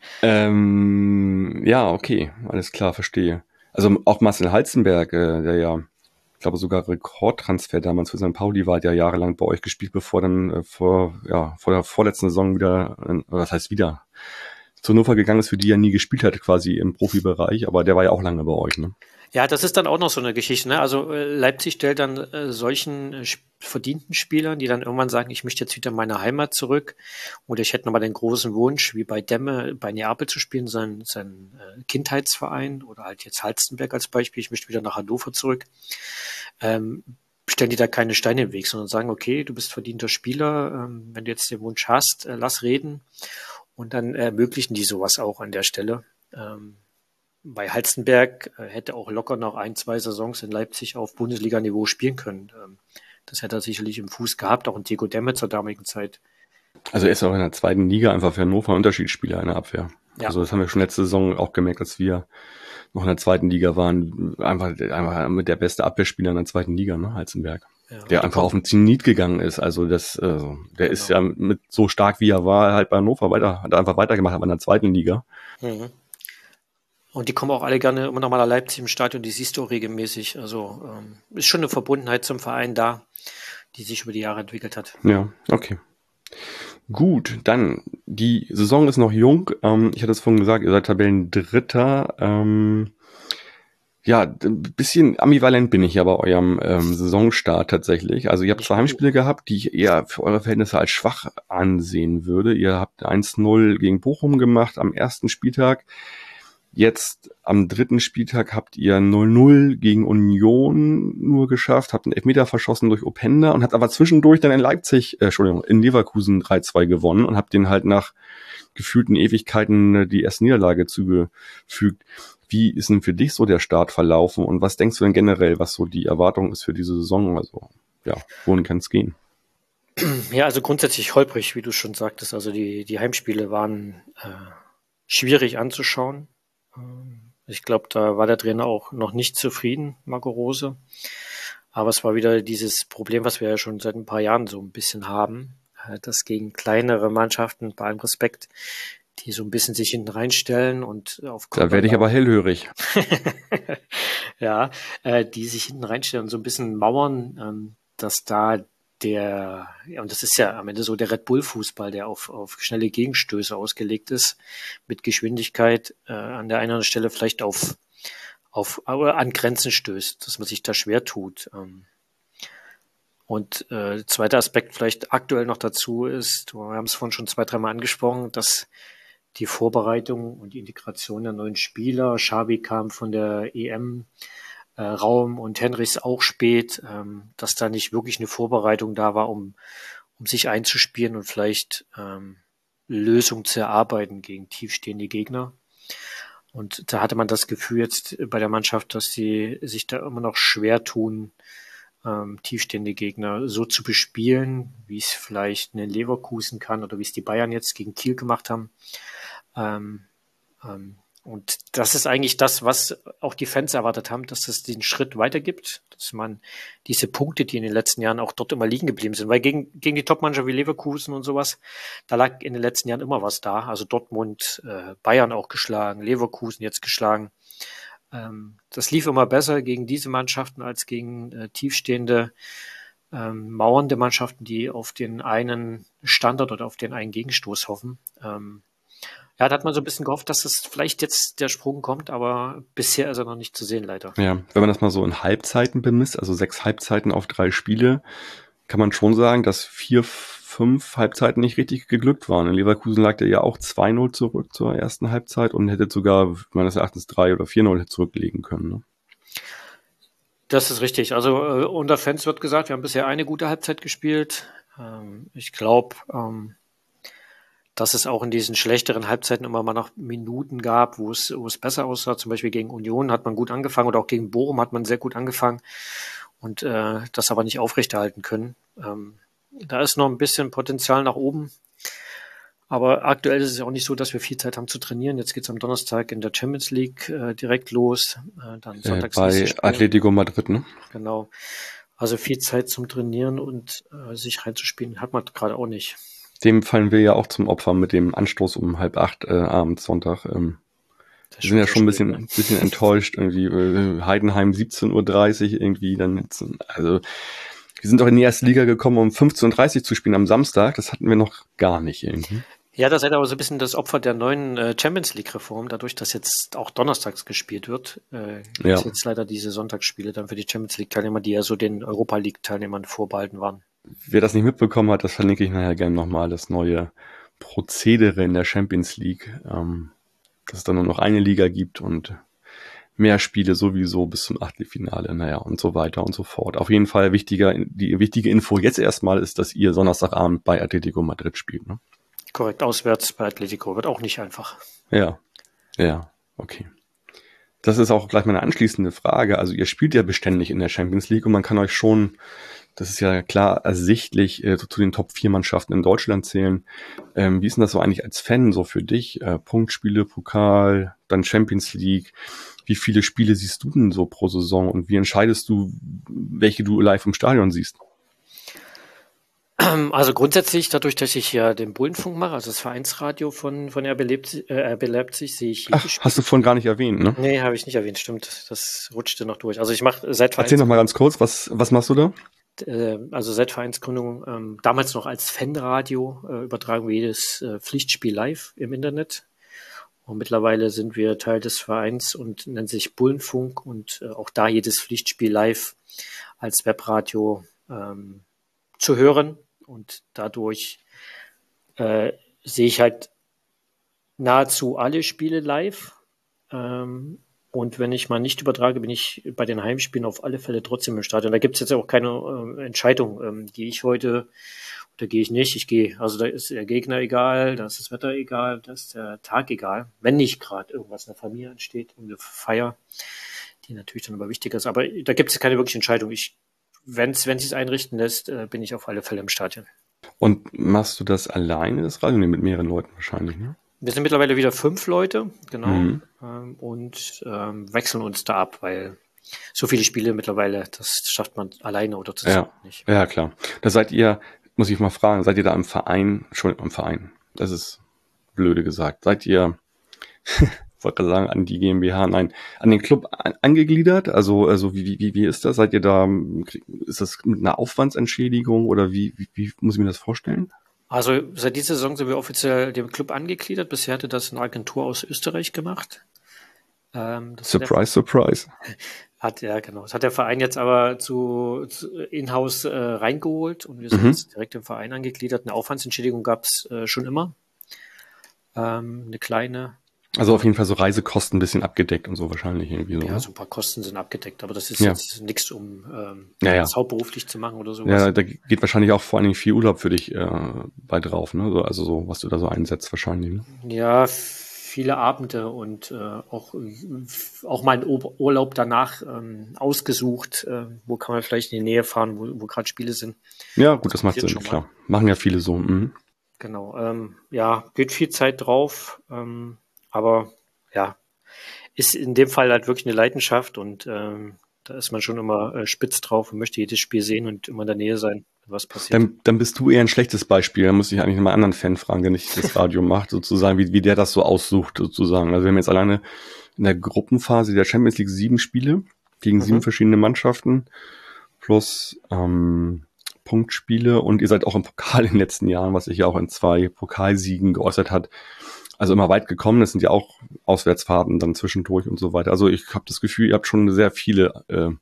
Ja, okay, alles klar, verstehe. Also auch Marcel Halzenberg, der ja, ich glaube sogar Rekordtransfer damals für St. Pauli war, hat ja jahrelang bei euch gespielt, bevor dann vor der vorletzten Saison wieder, was heißt wieder, zu Hannover gegangen ist, für die er nie gespielt hat, quasi im Profibereich, aber der war ja auch lange bei euch, ne? Ja, das ist dann auch noch so eine Geschichte, ne? Also Leipzig stellt dann solchen verdienten Spielern, die dann irgendwann sagen, ich möchte jetzt wieder in meine Heimat zurück oder ich hätte nochmal den großen Wunsch, wie bei Demme bei Neapel zu spielen, sein Kindheitsverein oder halt jetzt Halstenberg als Beispiel, ich möchte wieder nach Hannover zurück, stellen die da keine Steine im Weg, sondern sagen, okay, du bist verdienter Spieler, wenn du jetzt den Wunsch hast, lass reden und dann ermöglichen die sowas auch an der Stelle. Bei Halstenberg hätte auch locker noch 1-2 Saisons in Leipzig auf Bundesliga-Niveau spielen können. Das hätte er sicherlich im Fuß gehabt, auch in Diego Demme zur damaligen Zeit. Also er ist auch in der zweiten Liga einfach für Hannover ein Unterschiedsspieler in der Abwehr. Ja. Also das haben wir schon letzte Saison auch gemerkt, als wir noch in der zweiten Liga waren. Einfach mit der beste Abwehrspieler in der zweiten Liga, ne, Halzenberg. Ja, der einfach auf den Zenit gegangen ist. Also der ist ja mit so stark wie er war, halt bei Hannover hat er einfach weitergemacht, aber in der zweiten Liga. Mhm. Und die kommen auch alle gerne immer noch mal nach Leipzig im Stadion, die siehst du auch regelmäßig. Also ist schon eine Verbundenheit zum Verein da, die sich über die Jahre entwickelt hat. Ja, okay. Gut, dann, die Saison ist noch jung. Ich hatte es vorhin gesagt, ihr seid Tabellendritter. Ja, ein bisschen ambivalent bin ich ja bei eurem Saisonstart tatsächlich. Also ihr habt 2 Heimspiele gehabt, die ich eher für eure Verhältnisse als schwach ansehen würde. Ihr habt 1-0 gegen Bochum gemacht am ersten Spieltag. Jetzt am 3. Spieltag habt ihr 0-0 gegen Union nur geschafft, habt einen Elfmeter verschossen durch Openda und habt aber zwischendurch dann in Leverkusen 3-2 gewonnen und habt den halt nach gefühlten Ewigkeiten die erste Niederlage zugefügt. Wie ist denn für dich so der Start verlaufen und was denkst du denn generell, was so die Erwartung ist für diese Saison? Also, ja, wohin kann es gehen? Ja, also grundsätzlich holprig, wie du schon sagtest. Also die Heimspiele waren schwierig anzuschauen. Ich glaube, da war der Trainer auch noch nicht zufrieden, Marco Rose. Aber es war wieder dieses Problem, was wir ja schon seit ein paar Jahren so ein bisschen haben, dass gegen kleinere Mannschaften, bei allem Respekt, die so ein bisschen sich hinten reinstellen und auf Da werde ich aber hellhörig. Ja, die sich hinten reinstellen und so ein bisschen mauern, dass da und das ist ja am Ende so der Red Bull-Fußball, der auf schnelle Gegenstöße ausgelegt ist, mit Geschwindigkeit an der einen oder anderen Stelle vielleicht an Grenzen stößt, dass man sich da schwer tut. Und zweiter Aspekt vielleicht aktuell noch dazu ist, wir haben es vorhin schon 2-3 Mal angesprochen, dass die Vorbereitung und die Integration der neuen Spieler, Xavi kam von der EM, Raum und Henrichs auch spät, dass da nicht wirklich eine Vorbereitung da war, um sich einzuspielen und vielleicht Lösungen zu erarbeiten gegen tiefstehende Gegner. Und da hatte man das Gefühl jetzt bei der Mannschaft, dass sie sich da immer noch schwer tun, tiefstehende Gegner so zu bespielen, wie es vielleicht eine Leverkusen kann oder wie es die Bayern jetzt gegen Kiel gemacht haben. Und das ist eigentlich das, was auch die Fans erwartet haben, dass es den Schritt weitergibt, dass man diese Punkte, die in den letzten Jahren auch dort immer liegen geblieben sind, weil gegen die Top-Mannschaft wie Leverkusen und sowas, da lag in den letzten Jahren immer was da. Also Dortmund, Bayern auch geschlagen, Leverkusen jetzt geschlagen. Das lief immer besser gegen diese Mannschaften als gegen tiefstehende, mauernde Mannschaften, die auf den einen Standard oder auf den einen Gegenstoß hoffen. Ja, da hat man so ein bisschen gehofft, dass es vielleicht jetzt der Sprung kommt, aber bisher ist er noch nicht zu sehen, leider. Ja, wenn man das mal so in Halbzeiten bemisst, also 6 Halbzeiten auf 3 Spiele, kann man schon sagen, dass 4, 5 Halbzeiten nicht richtig geglückt waren. In Leverkusen lag der ja auch 2-0 zurück zur ersten Halbzeit und hätte sogar meines Erachtens 3 oder 4-0 zurücklegen können. Ne? Das ist richtig. Also unter Fans wird gesagt, wir haben bisher eine gute Halbzeit gespielt. Ich glaube, dass es auch in diesen schlechteren Halbzeiten immer mal noch Minuten gab, wo es besser aussah. Zum Beispiel gegen Union hat man gut angefangen oder auch gegen Bochum hat man sehr gut angefangen und das aber nicht aufrechterhalten können. Da ist noch ein bisschen Potenzial nach oben. Aber aktuell ist es ja auch nicht so, dass wir viel Zeit haben zu trainieren. Jetzt geht's am Donnerstag in der Champions League direkt los. Dann sonntags bei Atletico Madrid, ne? Genau. Also viel Zeit zum Trainieren und sich reinzuspielen hat man gerade auch nicht. Dem fallen wir ja auch zum Opfer mit dem Anstoß um 7:30 abends Sonntag. Wir sind ja schon ein bisschen enttäuscht. Irgendwie Heidenheim 17:30 Uhr irgendwie. Also wir sind doch in die erste Liga gekommen, um 15:30 Uhr zu spielen am Samstag. Das hatten wir noch gar nicht irgendwie. Ja, da seid ihr aber so ein bisschen das Opfer der neuen Champions League-Reform, dadurch, dass jetzt auch donnerstags gespielt wird. Gibt jetzt leider diese Sonntagsspiele dann für die Champions League-Teilnehmer, die ja so den Europa League-Teilnehmern vorbehalten waren. Wer das nicht mitbekommen hat, das verlinke ich nachher gerne nochmal, das neue Prozedere in der Champions League, dass es dann nur noch eine Liga gibt und mehr Spiele sowieso bis zum Achtelfinale, naja, und so weiter und so fort. Auf jeden Fall die wichtige Info jetzt erstmal ist, dass ihr Donnerstagabend bei Atletico Madrid spielt, ne? Korrekt, auswärts bei Atletico. Wird auch nicht einfach. Ja, okay. Das ist auch gleich meine anschließende Frage. Also ihr spielt ja beständig in der Champions League und man kann euch schon, das ist ja klar ersichtlich, zu den Top-4-Mannschaften in Deutschland zählen. Wie ist denn das so eigentlich als Fan so für dich? Punktspiele, Pokal, dann Champions League. Wie viele Spiele siehst du denn so pro Saison und wie entscheidest du, welche du live im Stadion siehst? Also grundsätzlich, dadurch, dass ich ja den Bullenfunk mache, also das Vereinsradio von RB Leipzig, sehe ich jedes Spiel. Hast du vorhin gar nicht erwähnt, ne? Nee, habe ich nicht erwähnt, stimmt. Das rutschte noch durch. Also ich mache seit Erzähl noch mal ganz kurz, was machst du da? Also seit Vereinsgründung, damals noch als Fanradio, übertragen wir jedes Pflichtspiel live im Internet. Und mittlerweile sind wir Teil des Vereins und nennt sich Bullenfunk und auch da jedes Pflichtspiel live als Webradio zu hören. Und dadurch sehe ich halt nahezu alle Spiele live. Und wenn ich mal nicht übertrage, bin ich bei den Heimspielen auf alle Fälle trotzdem im Stadion. Da gibt es jetzt auch keine Entscheidung. Gehe ich heute oder gehe ich nicht? Ich gehe. Also da ist der Gegner egal, da ist das Wetter egal, da ist der Tag egal. Wenn nicht gerade irgendwas in der Familie ansteht, eine Feier, die natürlich dann aber wichtiger ist. Aber da gibt es keine wirkliche Entscheidung. Wenn es sich einrichten lässt, bin ich auf alle Fälle im Stadion. Und machst du das alleine, das Radio? Nee, mit mehreren Leuten wahrscheinlich, ne? Wir sind mittlerweile wieder 5 Leute, genau, und wechseln uns da ab, weil so viele Spiele mittlerweile, das schafft man alleine oder zusammen nicht. Ja, klar. Da seid ihr, muss ich mal fragen, seid ihr da im Verein, Entschuldigung, im Verein, das ist blöde gesagt, seid ihr, ich wollte gerade sagen, an die GmbH, nein, an den Club angegliedert? Also wie ist das? Seid ihr da, ist das mit einer Aufwandsentschädigung oder wie muss ich mir das vorstellen? Also seit dieser Saison sind wir offiziell dem Club angegliedert. Bisher hatte das eine Agentur aus Österreich gemacht. Surprise. Das hat der Verein jetzt aber zu in-house reingeholt und wir sind jetzt direkt im Verein angegliedert. Eine Aufwandsentschädigung gab es schon immer. Eine kleine. Also auf jeden Fall so Reisekosten ein bisschen abgedeckt und so wahrscheinlich irgendwie so. Ja, so ein paar Kosten sind abgedeckt, aber das ist jetzt nichts, um das hauptberuflich zu machen oder sowas. Ja, da geht wahrscheinlich auch vor allen Dingen viel Urlaub für dich bei drauf, ne? Also so, was du da so einsetzt wahrscheinlich, ne? Ja, viele Abende und auch mal einen Urlaub danach ausgesucht. Wo kann man vielleicht in die Nähe fahren, wo gerade Spiele sind. Ja, gut, das macht Sinn, klar. Machen ja viele so. Genau, geht viel Zeit drauf, aber ja, ist in dem Fall halt wirklich eine Leidenschaft und da ist man schon immer spitz drauf und möchte jedes Spiel sehen und immer in der Nähe sein, wenn was passiert. Dann bist du eher ein schlechtes Beispiel. Da muss ich eigentlich mal einen anderen Fan fragen, der nicht das Radio macht, sozusagen, wie der das so aussucht, sozusagen. Also wir haben jetzt alleine in der Gruppenphase der Champions League 7 Spiele gegen 7 verschiedene Mannschaften plus Punktspiele und ihr seid auch im Pokal in den letzten Jahren, was sich ja auch in 2 Pokalsiegen geäußert hat. Also immer weit gekommen, das sind ja auch Auswärtsfahrten dann zwischendurch und so weiter. Also ich habe das Gefühl, ihr habt schon sehr viele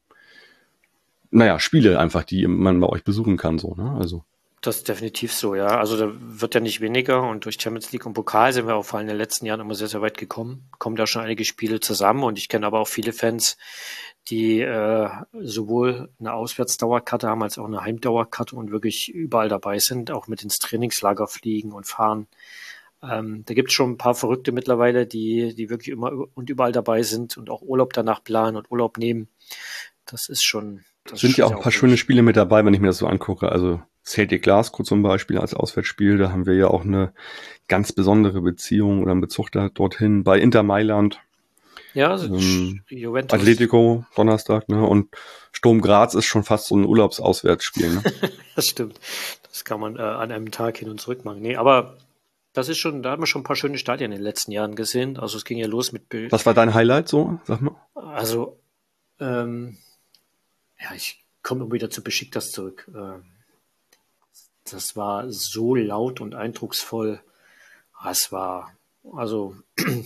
Spiele einfach, die man bei euch besuchen kann, so, ne? Also. Das ist definitiv so, ja. Also da wird ja nicht weniger und durch Champions League und Pokal sind wir auch vor allem in den letzten Jahren immer sehr, sehr weit gekommen. Kommen da schon einige Spiele zusammen und ich kenne aber auch viele Fans, die sowohl eine Auswärtsdauerkarte haben als auch eine Heimdauerkarte und wirklich überall dabei sind, auch mit ins Trainingslager fliegen und fahren. Da gibt es schon ein paar Verrückte mittlerweile, die wirklich immer und überall dabei sind und auch Urlaub danach planen und Urlaub nehmen. Das ist schon. Das Sind ist ja schon auch ein sehr paar aufregend. schöne Spiele mit dabei, wenn ich mir das so angucke. Also Celtic Glasgow zum Beispiel als Auswärtsspiel, da haben wir ja auch eine ganz besondere Beziehung oder einen Bezug dorthin. Bei Inter Mailand, Ja, also Juventus. Atletico Donnerstag, ne? Und Sturm Graz ist schon fast so ein Urlaubsauswärtsspiel, ne? Das stimmt. Das kann man an einem Tag hin und zurück machen. Nee, aber das ist schon, da haben wir schon ein paar schöne Stadien in den letzten Jahren gesehen. Also es ging ja los mit, Was war dein Highlight so? Sag mal. also ja, ich komme immer wieder zu Besiktas zurück. Das war so laut und eindrucksvoll. Es war, also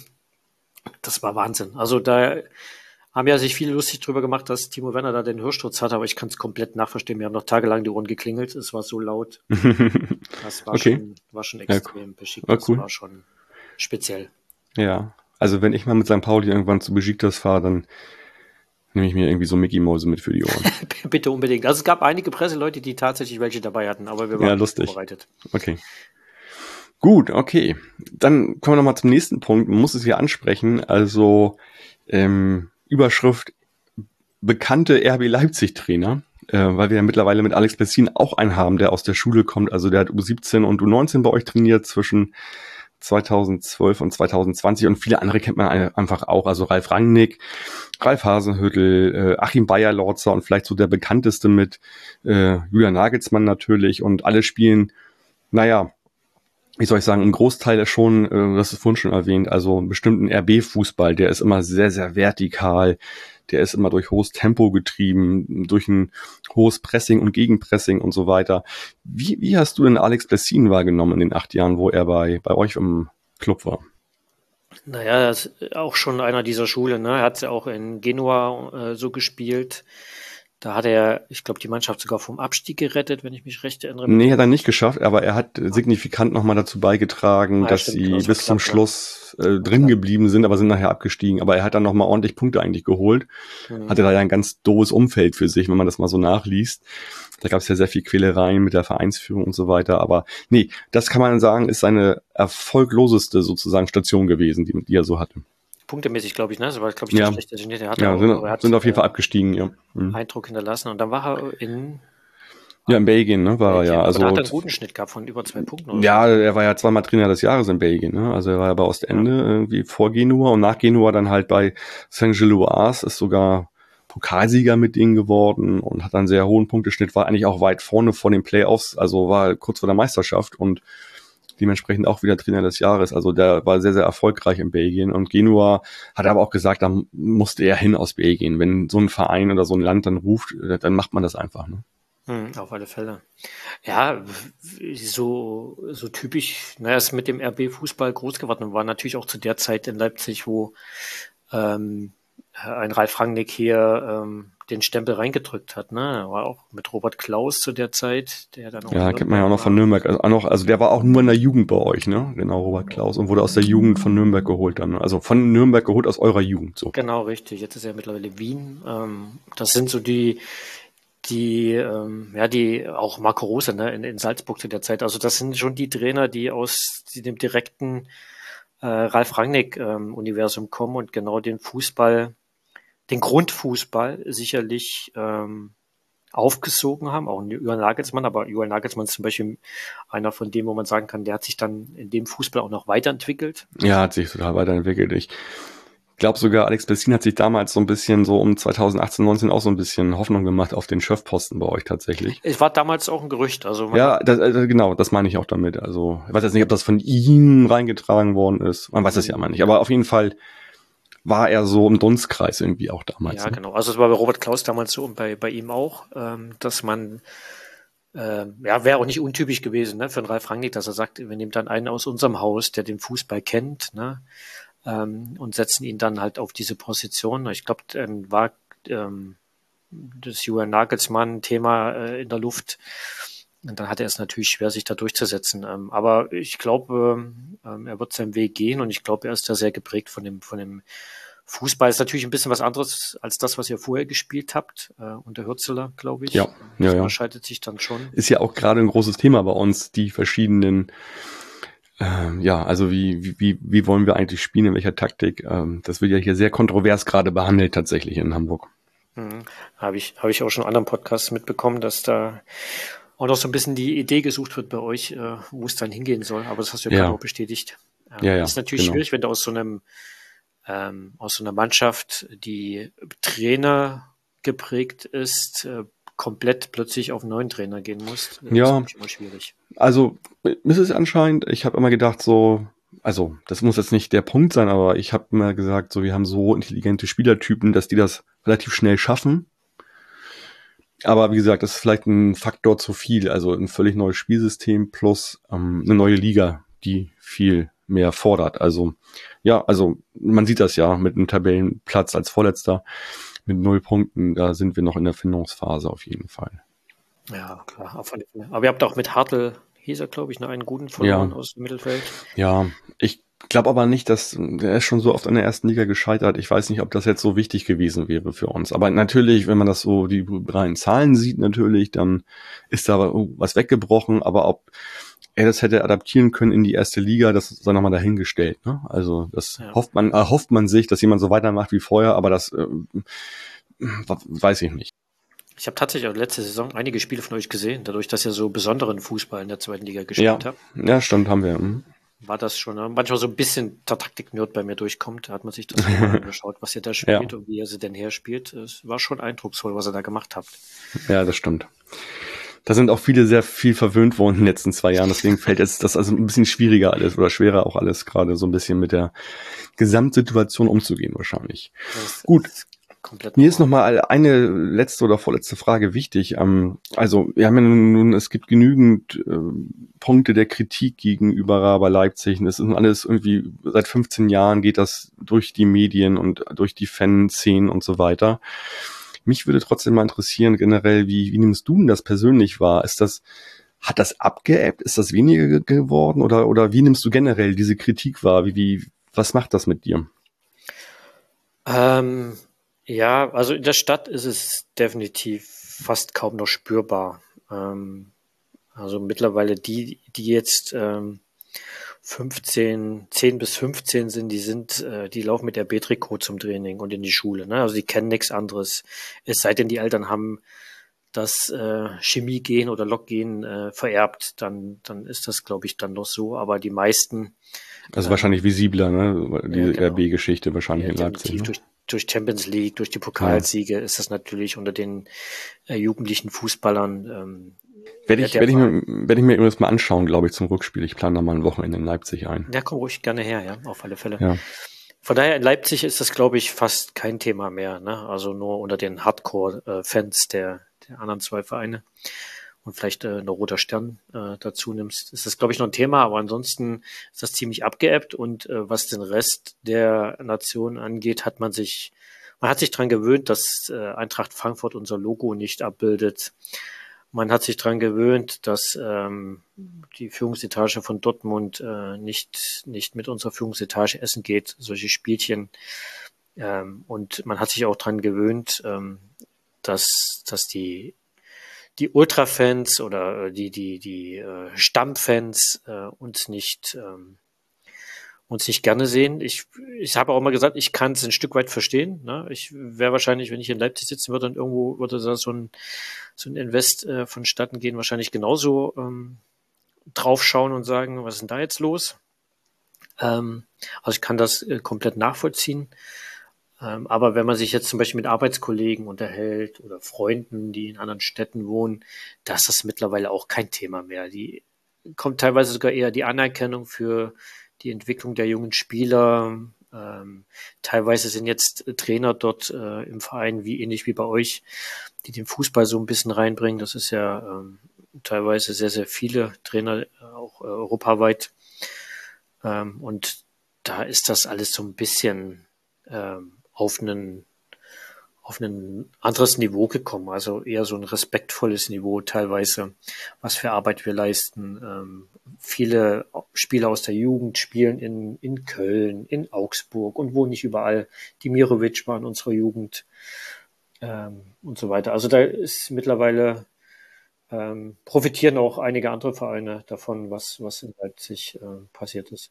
das war Wahnsinn. Also da haben ja sich viele lustig drüber gemacht, dass Timo Werner da den Hörsturz hat, aber ich kann es komplett nachverstehen. Wir haben noch tagelang die Ohren geklingelt. Es war so laut. Das war Okay. war schon Ja, extrem. Besiktas cool. war schon speziell. Ja. Also wenn ich mal mit St. Pauli irgendwann zu Besiktas fahre, dann nehme ich mir irgendwie so Mickey Mäuse mit für die Ohren. Bitte unbedingt. Also es gab einige Presseleute, die tatsächlich welche dabei hatten, aber wir Ja, waren lustig. vorbereitet. Okay. Gut, okay. Dann kommen wir nochmal zum nächsten Punkt. Man muss es hier ansprechen. Also Überschrift bekannte RB Leipzig-Trainer, weil wir ja mittlerweile mit Alex Bessin auch einen haben, der aus der Schule kommt. Also der hat U17 und U19 bei euch trainiert zwischen 2012 und 2020 und viele andere kennt man einfach auch. Also Ralf Rangnick, Ralf Hasenhüttl, Achim Beyer-Lorzer und vielleicht so der bekannteste mit Julian Nagelsmann natürlich und alle spielen, naja, wie soll ich sagen, ein Großteil ist schon, das ist vorhin schon erwähnt, also einen bestimmten RB-Fußball, der ist immer sehr, sehr vertikal, der ist immer durch hohes Tempo getrieben, durch ein hohes Pressing und Gegenpressing und so weiter. Wie hast du denn Alex Bessin wahrgenommen in den 8 Jahren, wo er bei euch im Club war? Naja, er ist auch schon einer dieser Schule, ne? Er hat ja auch in Genua so gespielt. Da hat er, ich glaube, die Mannschaft sogar vom Abstieg gerettet, wenn ich mich recht erinnere. Nee, hat er nicht geschafft, aber er hat signifikant nochmal dazu beigetragen, Ja, dass stimmt, sie das war bis zum knapp, ne? Schluss drin geblieben sind, aber sind nachher abgestiegen. Aber er hat dann nochmal ordentlich Punkte eigentlich geholt. Hatte da ja ein ganz doofes Umfeld für sich, wenn man das mal so nachliest. Da gab es ja sehr viel Quälereien mit der Vereinsführung und so weiter. Aber nee, das kann man sagen, ist seine erfolgloseste sozusagen Station gewesen, die er so hatte. Punktemäßig, glaube ich, ne? Das war, glaube ich, Ja. der schlechte Signiert. Er hat Ja, auch, aber er hat sind auf jeden Fall abgestiegen, ja. Mhm. Eindruck hinterlassen. Und dann war er in Ja, in Belgien, ne, war er ja. aber Also, da hat er einen guten Schnitt gehabt von über 2 Punkten. Oder ja, so. er war ja zweimal Trainer des Jahres in Belgien, ne? Also er war ja bei Ostende irgendwie vor Genua und nach Genua dann halt bei Saint-Gilloise, ist sogar Pokalsieger mit denen geworden und hat dann einen sehr hohen Punkteschnitt, war eigentlich auch weit vorne vor den Playoffs, also war kurz vor der Meisterschaft und dementsprechend auch wieder Trainer des Jahres. Also der war sehr, sehr erfolgreich in Belgien und Genua hat aber auch gesagt, da musste er hin aus Belgien. Wenn so ein Verein oder so ein Land dann ruft, dann macht man das einfach, ne? Auf alle Fälle. Ja, so typisch. Er ist mit dem RB-Fußball groß geworden und war natürlich auch zu der Zeit in Leipzig, wo ein Ralf Rangnick hier den Stempel reingedrückt hat. Ne? Er war auch mit Robert Klaus zu der Zeit, der dann auch. Ja, kennt man ja auch noch von Nürnberg. Also der war auch nur in der Jugend bei euch, ne? Genau, Robert Klaus. Und wurde aus der Jugend von Nürnberg geholt dann. Also von Nürnberg geholt aus eurer Jugend, so. Genau, richtig. Jetzt ist er mittlerweile Wien. Das sind so die auch Marco Rose, ne, in Salzburg zu der Zeit. Also das sind schon die Trainer, die aus dem direkten Ralf Rangnick-Universum kommen und genau den Grundfußball sicherlich aufgesogen haben, auch Julian Nagelsmann, aber Julian Nagelsmann ist zum Beispiel einer von denen, wo man sagen kann, der hat sich dann in dem Fußball auch noch weiterentwickelt. Ja, hat sich total weiterentwickelt. Ich glaube sogar, Alex Bessin hat sich damals so ein bisschen so um 2018, 19 auch so ein bisschen Hoffnung gemacht auf den Chefposten bei euch tatsächlich. Es war damals auch ein Gerücht. Also ja, genau, das meine ich auch damit. Also ich weiß jetzt nicht, ob das von ihm reingetragen worden ist. Man weiß es ja immer nicht. Aber auf jeden Fall war er so im Dunstkreis irgendwie auch damals. Ja, genau. Also es war bei Robert Klaus damals so und bei ihm auch, dass man wäre auch nicht untypisch gewesen, ne, für einen Ralf Rangnick, dass er sagt, wir nehmen dann einen aus unserem Haus, der den Fußball kennt, ne, und setzen ihn dann halt auf diese Position. Ich glaube, dann war das Julian Nagelsmann-Thema in der Luft. Und dann hatte er es natürlich schwer, sich da durchzusetzen. Aber ich glaube, er wird seinen Weg gehen und ich glaube, er ist da sehr geprägt von dem Fußball ist natürlich ein bisschen was anderes als das, was ihr vorher gespielt habt, unter Hürzeler, glaube ich. Ja, Das ja. unterscheidet sich dann schon. Ist ja auch gerade ein großes Thema bei uns, die verschiedenen, also wie wollen wir eigentlich spielen, in welcher Taktik? Das wird ja hier sehr kontrovers gerade behandelt tatsächlich in Hamburg. Habe ich auch schon in anderen Podcasts mitbekommen, dass da auch noch so ein bisschen die Idee gesucht wird bei euch, wo es dann hingehen soll. Aber das hast du ja gerade auch bestätigt. Ja, ist natürlich schwierig, wenn du aus so einer Mannschaft, die Trainer geprägt ist, komplett plötzlich auf einen neuen Trainer gehen musst. Das ist natürlich immer schwierig. Also ist es anscheinend, ich habe immer gedacht so, also das muss jetzt nicht der Punkt sein, aber ich habe immer gesagt, so wir haben so intelligente Spielertypen, dass die das relativ schnell schaffen. Aber wie gesagt, das ist vielleicht ein Faktor zu viel, also ein völlig neues Spielsystem plus eine neue Liga, die viel mehr fordert. Also man sieht das ja mit einem Tabellenplatz als Vorletzter mit 0 Punkten, da sind wir noch in der Findungsphase auf jeden Fall. Ja, klar, auf alle Fälle. Aber ihr habt auch mit Hartl, hieß er, glaube ich, einen guten verloren aus dem Mittelfeld. Ja, ich glaube aber nicht, dass er ist schon so oft in der ersten Liga gescheitert. Ich weiß nicht, ob das jetzt so wichtig gewesen wäre für uns. Aber natürlich, wenn man das so die reinen Zahlen sieht, natürlich, dann ist da was weggebrochen. Aber ob er das hätte adaptieren können in die erste Liga, das sei nochmal dahingestellt. Ne? Also das hofft man sich, dass jemand so weitermacht wie vorher. Aber das weiß ich nicht. Ich habe tatsächlich auch letzte Saison einige Spiele von euch gesehen, dadurch, dass ihr so besonderen Fußball in der zweiten Liga gespielt habt. Ja, stimmt, haben wir. War das schon manchmal so ein bisschen der Taktik-Nerd bei mir durchkommt. Da hat man sich das mal angeschaut, was ihr da spielt und wie ihr sie denn her spielt. Es war schon eindrucksvoll, was ihr da gemacht habt. Ja, das stimmt. Da sind auch viele sehr viel verwöhnt worden in den letzten 2 Jahren. Deswegen fällt jetzt das also ein bisschen schwieriger alles oder schwerer auch alles gerade so ein bisschen mit der Gesamtsituation umzugehen wahrscheinlich. Gut. Mir ist noch mal eine letzte oder vorletzte Frage wichtig. Also wir haben ja nun, es gibt genügend Punkte der Kritik gegenüber Raber Leipzig. Es ist alles irgendwie, seit 15 Jahren geht das durch die Medien und durch die Fanszenen und so weiter. Mich würde trotzdem mal interessieren, generell, wie nimmst du denn das persönlich wahr? Hat das abgeebbt? Ist das weniger geworden? Oder wie nimmst du generell diese Kritik wahr? Was macht das mit dir? Ja, also in der Stadt ist es definitiv fast kaum noch spürbar. Also mittlerweile die jetzt 10 bis 15 sind, die laufen mit der B-Trikot zum Training und in die Schule. Ne? Also die kennen nichts anderes. Es sei denn, die Eltern haben das Chemie-Gen oder Log-Gen vererbt, dann ist das, glaube ich, dann noch so. Aber die meisten... Also wahrscheinlich visibler, ne? Die RB-Geschichte wahrscheinlich in Leipzig. Ne? Durch Champions League, durch die Pokalsiege ist das natürlich unter den jugendlichen Fußballern. Werde ich mir übrigens mal anschauen, glaube ich, zum Rückspiel. Ich plane da mal ein Wochenende in Leipzig ein. Ja, komm ruhig gerne her, ja, auf alle Fälle. Ja. Von daher in Leipzig ist das, glaube ich, fast kein Thema mehr, ne? Also nur unter den Hardcore-Fans der anderen 2 Vereine und vielleicht eine Roter Stern dazu nimmst, ist das, glaube ich, noch ein Thema, aber ansonsten ist das ziemlich abgeebbt und was den Rest der Nation angeht, man hat sich dran gewöhnt, dass Eintracht Frankfurt unser Logo nicht abbildet. Man hat sich dran gewöhnt, dass die Führungsetage von Dortmund nicht mit unserer Führungsetage essen geht, solche Spielchen. Und man hat sich auch dran gewöhnt, dass die Ultrafans oder die Stammfans uns nicht gerne sehen. Ich habe auch immer gesagt, ich kann es ein Stück weit verstehen. Ne? Ich wäre wahrscheinlich, wenn ich in Leipzig sitzen würde und irgendwo würde da so ein Invest vonstatten gehen, wahrscheinlich genauso draufschauen und sagen, was ist denn da jetzt los? Also ich kann das komplett nachvollziehen. Aber wenn man sich jetzt zum Beispiel mit Arbeitskollegen unterhält oder Freunden, die in anderen Städten wohnen, da ist das mittlerweile auch kein Thema mehr. Die kommt teilweise sogar eher die Anerkennung für die Entwicklung der jungen Spieler. Teilweise sind jetzt Trainer dort im Verein, ähnlich wie bei euch, die den Fußball so ein bisschen reinbringen. Das ist ja teilweise sehr, sehr viele Trainer, auch europaweit. Und da ist das alles so ein bisschen auf einen auf ein anderes Niveau gekommen, also eher so ein respektvolles Niveau teilweise, was für Arbeit wir leisten. Viele Spieler aus der Jugend spielen in Köln, in Augsburg und wo nicht überall. Dimirovic war in unserer Jugend und so weiter. Also da ist mittlerweile profitieren auch einige andere Vereine davon, was in Leipzig passiert ist.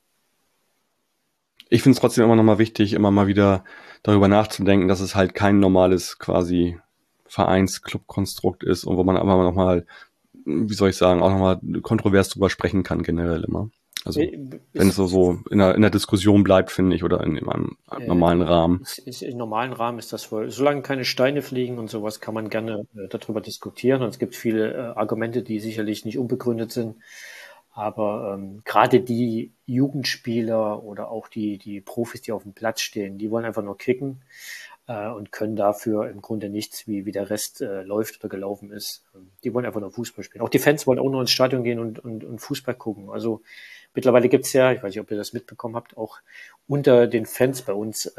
Ich finde es trotzdem immer noch mal wichtig, immer mal wieder darüber nachzudenken, dass es halt kein normales quasi Vereins-Club-Konstrukt ist und wo man aber noch mal, wie soll ich sagen, auch noch mal kontrovers drüber sprechen kann generell immer. Also wenn es so in der Diskussion bleibt, finde ich, oder in einem normalen Rahmen. Im normalen Rahmen ist das wohl. Solange keine Steine fliegen und sowas, kann man gerne darüber diskutieren. Und es gibt viele Argumente, die sicherlich nicht unbegründet sind. Aber gerade die Jugendspieler oder auch die Profis, die auf dem Platz stehen, die wollen einfach nur kicken und können dafür im Grunde nichts, wie der Rest läuft oder gelaufen ist. Die wollen einfach nur Fußball spielen. Auch die Fans wollen auch nur ins Stadion gehen und Fußball gucken. Also mittlerweile gibt's ja, ich weiß nicht, ob ihr das mitbekommen habt, auch unter den Fans bei uns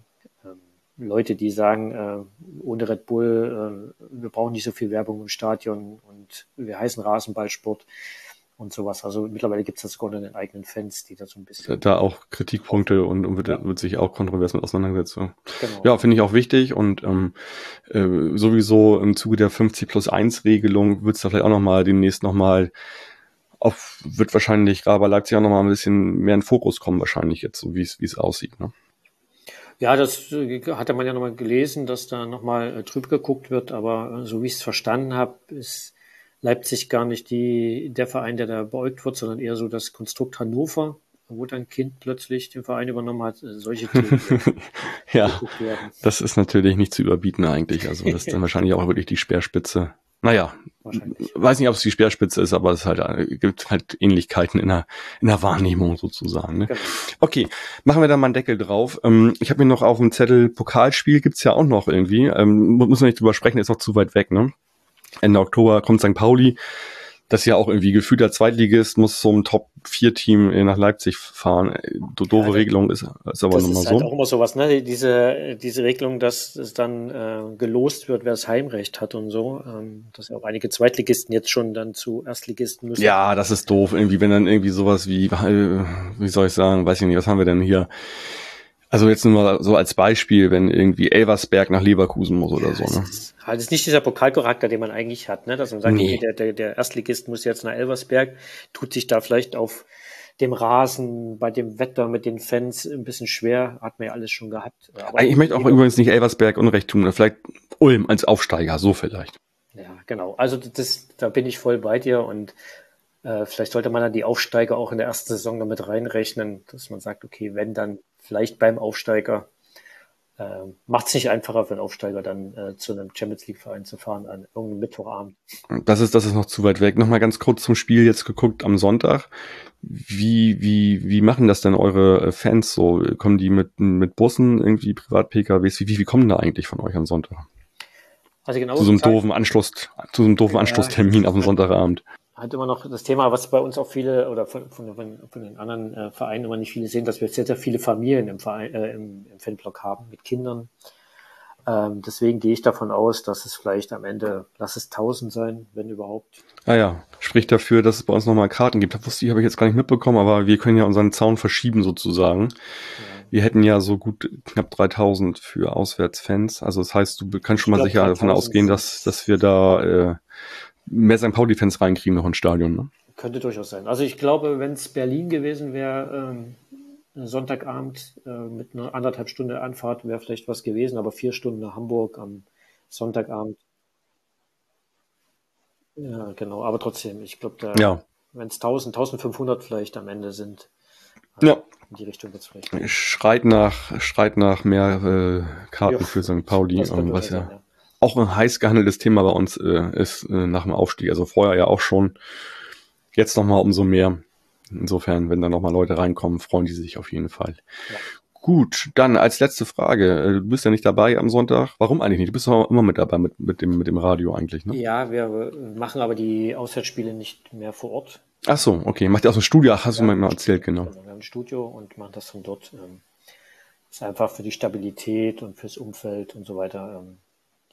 Leute, die sagen, ohne Red Bull, wir brauchen nicht so viel Werbung im Stadion und wir heißen Rasenballsport und sowas. Also mittlerweile gibt es das sogar in den eigenen Fans, die da so ein bisschen... Da auch Kritikpunkte und wird sich auch kontrovers mit auseinandergesetzt. Genau. Ja, finde ich auch wichtig und sowieso im Zuge der 50+1-Regelung wird es da vielleicht auch nochmal demnächst nochmal wird wahrscheinlich gerade bei Leipzig auch nochmal ein bisschen mehr in Fokus kommen wahrscheinlich jetzt, so wie es aussieht, ne? Ja, das hatte man ja nochmal gelesen, dass da nochmal drüber geguckt wird, aber so wie ich es verstanden habe, ist Leipzig gar nicht der Verein, der da beäugt wird, sondern eher so das Konstrukt Hannover, wo dann Kind plötzlich den Verein übernommen hat, solche Themen. Ja, das ist natürlich nicht zu überbieten eigentlich. Also das ist dann wahrscheinlich auch wirklich die Speerspitze. Naja, weiß nicht, ob es die Speerspitze ist, aber es halt, gibt halt Ähnlichkeiten in der Wahrnehmung sozusagen. Ne? Genau. Okay, machen wir da mal einen Deckel drauf. Ich habe mir noch auf dem Zettel Pokalspiel gibt's ja auch noch irgendwie. Muss man nicht drüber sprechen, ist noch zu weit weg, ne? Ende Oktober kommt St. Pauli. Das ist ja auch irgendwie gefühlt der Zweitligist, muss zum Top-4-Team nach Leipzig fahren. Doofe Regelung ist aber nochmal so. Das ist halt auch immer sowas, ne? Diese Regelung, dass es dann gelost wird, wer das Heimrecht hat und so. Dass auch einige Zweitligisten jetzt schon dann zu Erstligisten müssen. Ja, das ist doof. Irgendwie, wenn dann irgendwie sowas wie soll ich sagen, weiß ich nicht, was haben wir denn hier? Also jetzt nur mal so als Beispiel, wenn irgendwie Elversberg nach Leverkusen muss oder so, ne? Das ist nicht dieser Pokalcharakter, den man eigentlich hat, ne? Dass man sagt, nee. Okay, der Erstligist muss jetzt nach Elversberg, tut sich da vielleicht auf dem Rasen, bei dem Wetter, mit den Fans ein bisschen schwer, hat man ja alles schon gehabt. Aber ich möchte auch übrigens nicht Elversberg Unrecht tun, vielleicht Ulm als Aufsteiger, so vielleicht. Ja, genau. Also da bin ich voll bei dir und vielleicht sollte man dann die Aufsteiger auch in der ersten Saison damit reinrechnen, dass man sagt, okay, wenn dann vielleicht beim Aufsteiger macht es nicht einfacher für einen Aufsteiger dann zu einem Champions-League-Verein zu fahren an irgendeinem Mittwochabend. Das ist noch zu weit weg. Nochmal ganz kurz zum Spiel jetzt geguckt am Sonntag. Wie machen das denn eure Fans so? Kommen die mit Bussen, irgendwie Privat-PKWs? Wie kommen da eigentlich von euch am Sonntag? Also genau zu so einem doofen Anschlusstermin auf dem Sonntagabend. Hat immer noch das Thema, was bei uns auch viele oder von den anderen Vereinen immer nicht viele sehen, dass wir sehr, sehr viele Familien im Fanblock haben mit Kindern. Deswegen gehe ich davon aus, dass es vielleicht am Ende, lass es 1000 sein, wenn überhaupt. Ja, spricht dafür, dass es bei uns nochmal Karten gibt. Das habe ich jetzt gar nicht mitbekommen, aber wir können ja unseren Zaun verschieben sozusagen. Ja. Wir hätten ja so gut knapp 3000 für Auswärtsfans. Also das heißt, du kannst schon mal sicher davon ausgehen, dass wir da mehr St. Pauli-Fans reinkriegen noch ins Stadion, ne? Könnte durchaus sein. Also ich glaube, wenn es Berlin gewesen wäre, Sonntagabend mit einer 1,5 Stunde Anfahrt wäre vielleicht was gewesen, aber 4 Stunden nach Hamburg am Sonntagabend. Ja, genau. Aber trotzdem, ich glaube, wenn es 1500 vielleicht am Ende sind, in die Richtung wird es vielleicht. Schreit nach mehr Karten für St. Pauli, was ja auch ein heiß gehandeltes Thema bei uns ist nach dem Aufstieg. Also vorher ja auch schon, jetzt nochmal umso mehr. Insofern, wenn da nochmal Leute reinkommen, freuen die sich auf jeden Fall. Ja. Gut, dann als letzte Frage. Du bist ja nicht dabei am Sonntag. Warum eigentlich nicht? Du bist doch immer mit dabei mit dem Radio eigentlich, ne? Ja, wir machen aber die Auswärtsspiele nicht mehr vor Ort. Ach so, okay. Macht ihr aus dem Studio? Ach, hast du mir mal erzählt, genau. Wir haben ein Studio und machen das von dort. Ist einfach für die Stabilität und fürs Umfeld und so weiter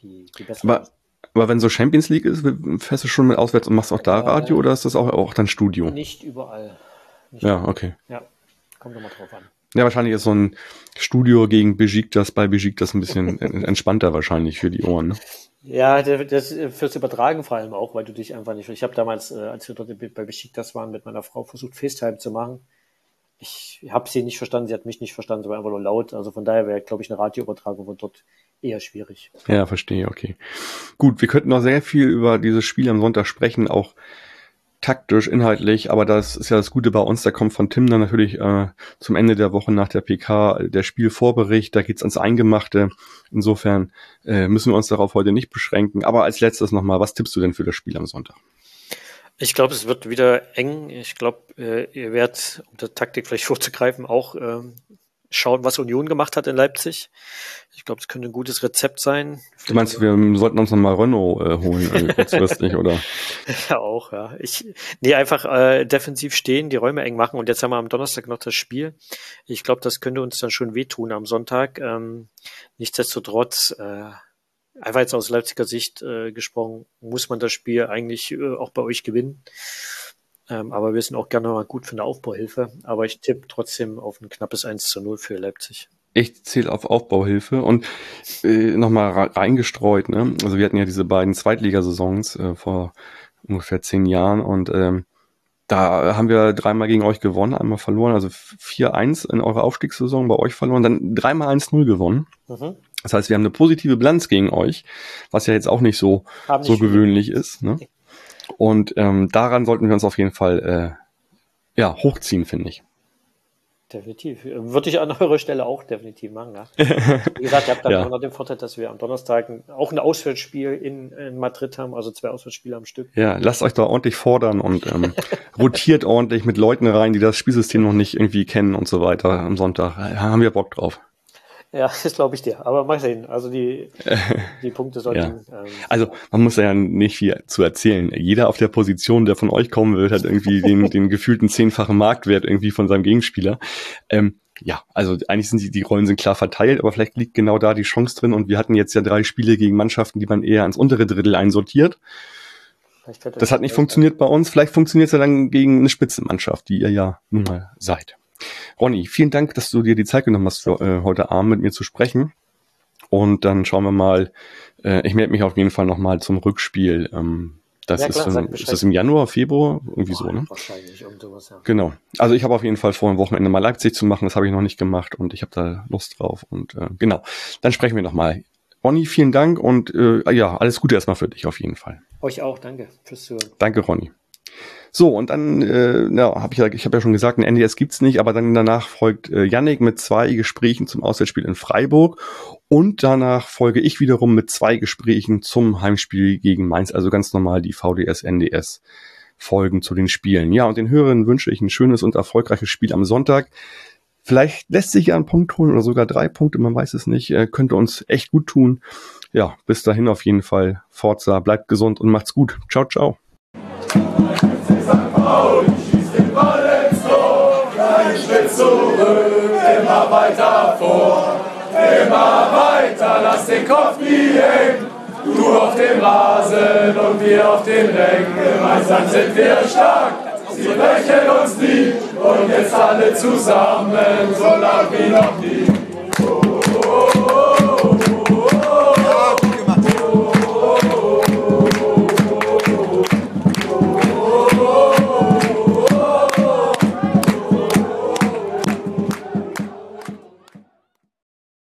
die besseren. Aber wenn so Champions League ist, fährst du schon mit auswärts und machst auch da Radio oder ist das auch dann Studio? Nicht überall. Okay. Ja, kommt immer drauf an. Ja, wahrscheinlich ist so ein Studio gegen Besiktas bei Besiktas ein bisschen entspannter wahrscheinlich für die Ohren, ne? Ja, das fürs Übertragen vor allem auch, weil du dich einfach nicht... Ich habe damals, als wir dort bei Besiktas waren, mit meiner Frau versucht, FaceTime zu machen. Ich habe sie nicht verstanden, sie hat mich nicht verstanden, sie war einfach nur laut. Also von daher wäre, glaube ich, eine Radioübertragung von dort eher schwierig. Ja, verstehe, okay. Gut, wir könnten noch sehr viel über dieses Spiel am Sonntag sprechen, auch taktisch, inhaltlich, aber das ist ja das Gute bei uns, da kommt von Tim dann natürlich zum Ende der Woche nach der PK der Spielvorbericht, da geht's ans Eingemachte. Insofern müssen wir uns darauf heute nicht beschränken. Aber als letztes nochmal, was tippst du denn für das Spiel am Sonntag? Ich glaube, es wird wieder eng. Ich glaube, ihr werdet, um der Taktik vielleicht vorzugreifen, auch schauen, was Union gemacht hat in Leipzig. Ich glaube, es könnte ein gutes Rezept sein. Du meinst, wir sollten uns nochmal Renault holen, kurzfristig, oder? Ja, auch, ja. Einfach defensiv stehen, die Räume eng machen und jetzt haben wir am Donnerstag noch das Spiel. Ich glaube, das könnte uns dann schon wehtun am Sonntag. Nichtsdestotrotz, einfach jetzt aus Leipziger Sicht gesprochen, muss man das Spiel eigentlich auch bei euch gewinnen. Aber wir sind auch gerne mal gut für eine Aufbauhilfe. Aber ich tippe trotzdem auf ein knappes 1:0 für Leipzig. Ich zähle auf Aufbauhilfe und nochmal reingestreut, ne? Also wir hatten ja diese beiden Zweitligasaisons vor ungefähr 10 Jahren und da haben wir 3-mal gegen euch gewonnen, einmal verloren, also 4-1 in eurer Aufstiegssaison bei euch verloren, dann 3-mal 1-0 gewonnen. Mhm. Das heißt, wir haben eine positive Bilanz gegen euch, was ja jetzt auch nicht so gewöhnlich ist, ne? Und daran sollten wir uns auf jeden Fall hochziehen, finde ich. Definitiv. Würde ich an eurer Stelle auch definitiv machen. Ja. Wie gesagt, ihr habt dann auch noch den Vorteil, dass wir am Donnerstag auch ein Auswärtsspiel in Madrid haben, also 2 Auswärtsspiele am Stück. Ja, lasst euch da ordentlich fordern und rotiert ordentlich mit Leuten rein, die das Spielsystem noch nicht irgendwie kennen und so weiter am Sonntag. Da haben wir Bock drauf. Ja, das glaube ich dir. Aber mal sehen. Also die Punkte sollten... Ja. Also man muss ja nicht viel zu erzählen. Jeder auf der Position, der von euch kommen wird, hat irgendwie den gefühlten 10-fachen Marktwert irgendwie von seinem Gegenspieler. Also eigentlich sind die Rollen sind klar verteilt, aber vielleicht liegt genau da die Chance drin. Und wir hatten jetzt ja 3 Spiele gegen Mannschaften, die man eher ans untere Drittel einsortiert. Das hat nicht funktioniert bei uns. Vielleicht funktioniert es ja dann gegen eine Spitzenmannschaft, die ihr ja nun mal seid. Ronny, vielen Dank, dass du dir die Zeit genommen hast, für heute Abend mit mir zu sprechen. Und dann schauen wir mal, ich melde mich auf jeden Fall nochmal zum Rückspiel. Ist das im Januar, Februar? Irgendwie so, ne? Wahrscheinlich um sowas, ja. Genau. Also ich habe auf jeden Fall vor, am Wochenende mal Leipzig zu machen. Das habe ich noch nicht gemacht und ich habe da Lust drauf. Und genau, dann sprechen wir nochmal. Ronny, vielen Dank und alles Gute erstmal für dich auf jeden Fall. Euch auch, danke fürs Zuhören. Danke, Ronny. So, und dann, ich habe ja schon gesagt, ein NDS gibt's nicht, aber dann danach folgt Yannick mit 2 Gesprächen zum Auswärtsspiel in Freiburg und danach folge ich wiederum mit 2 Gesprächen zum Heimspiel gegen Mainz, also ganz normal die VDS-NDS Folgen zu den Spielen. Ja, und den Hörern wünsche ich ein schönes und erfolgreiches Spiel am Sonntag. Vielleicht lässt sich ja einen Punkt holen oder sogar 3 Punkte, man weiß es nicht, könnte uns echt gut tun. Ja, bis dahin auf jeden Fall, Forza, bleibt gesund und macht's gut. Ciao, ciao. Schießt den Ball ins Tor, kein Schritt zurück, immer weiter vor, immer weiter, lass den Kopf nie hängen, du auf dem Rasen und wir auf den Rängen, gemeinsam sind wir stark, sie brechen uns nie und jetzt alle zusammen, so lang wie noch nie.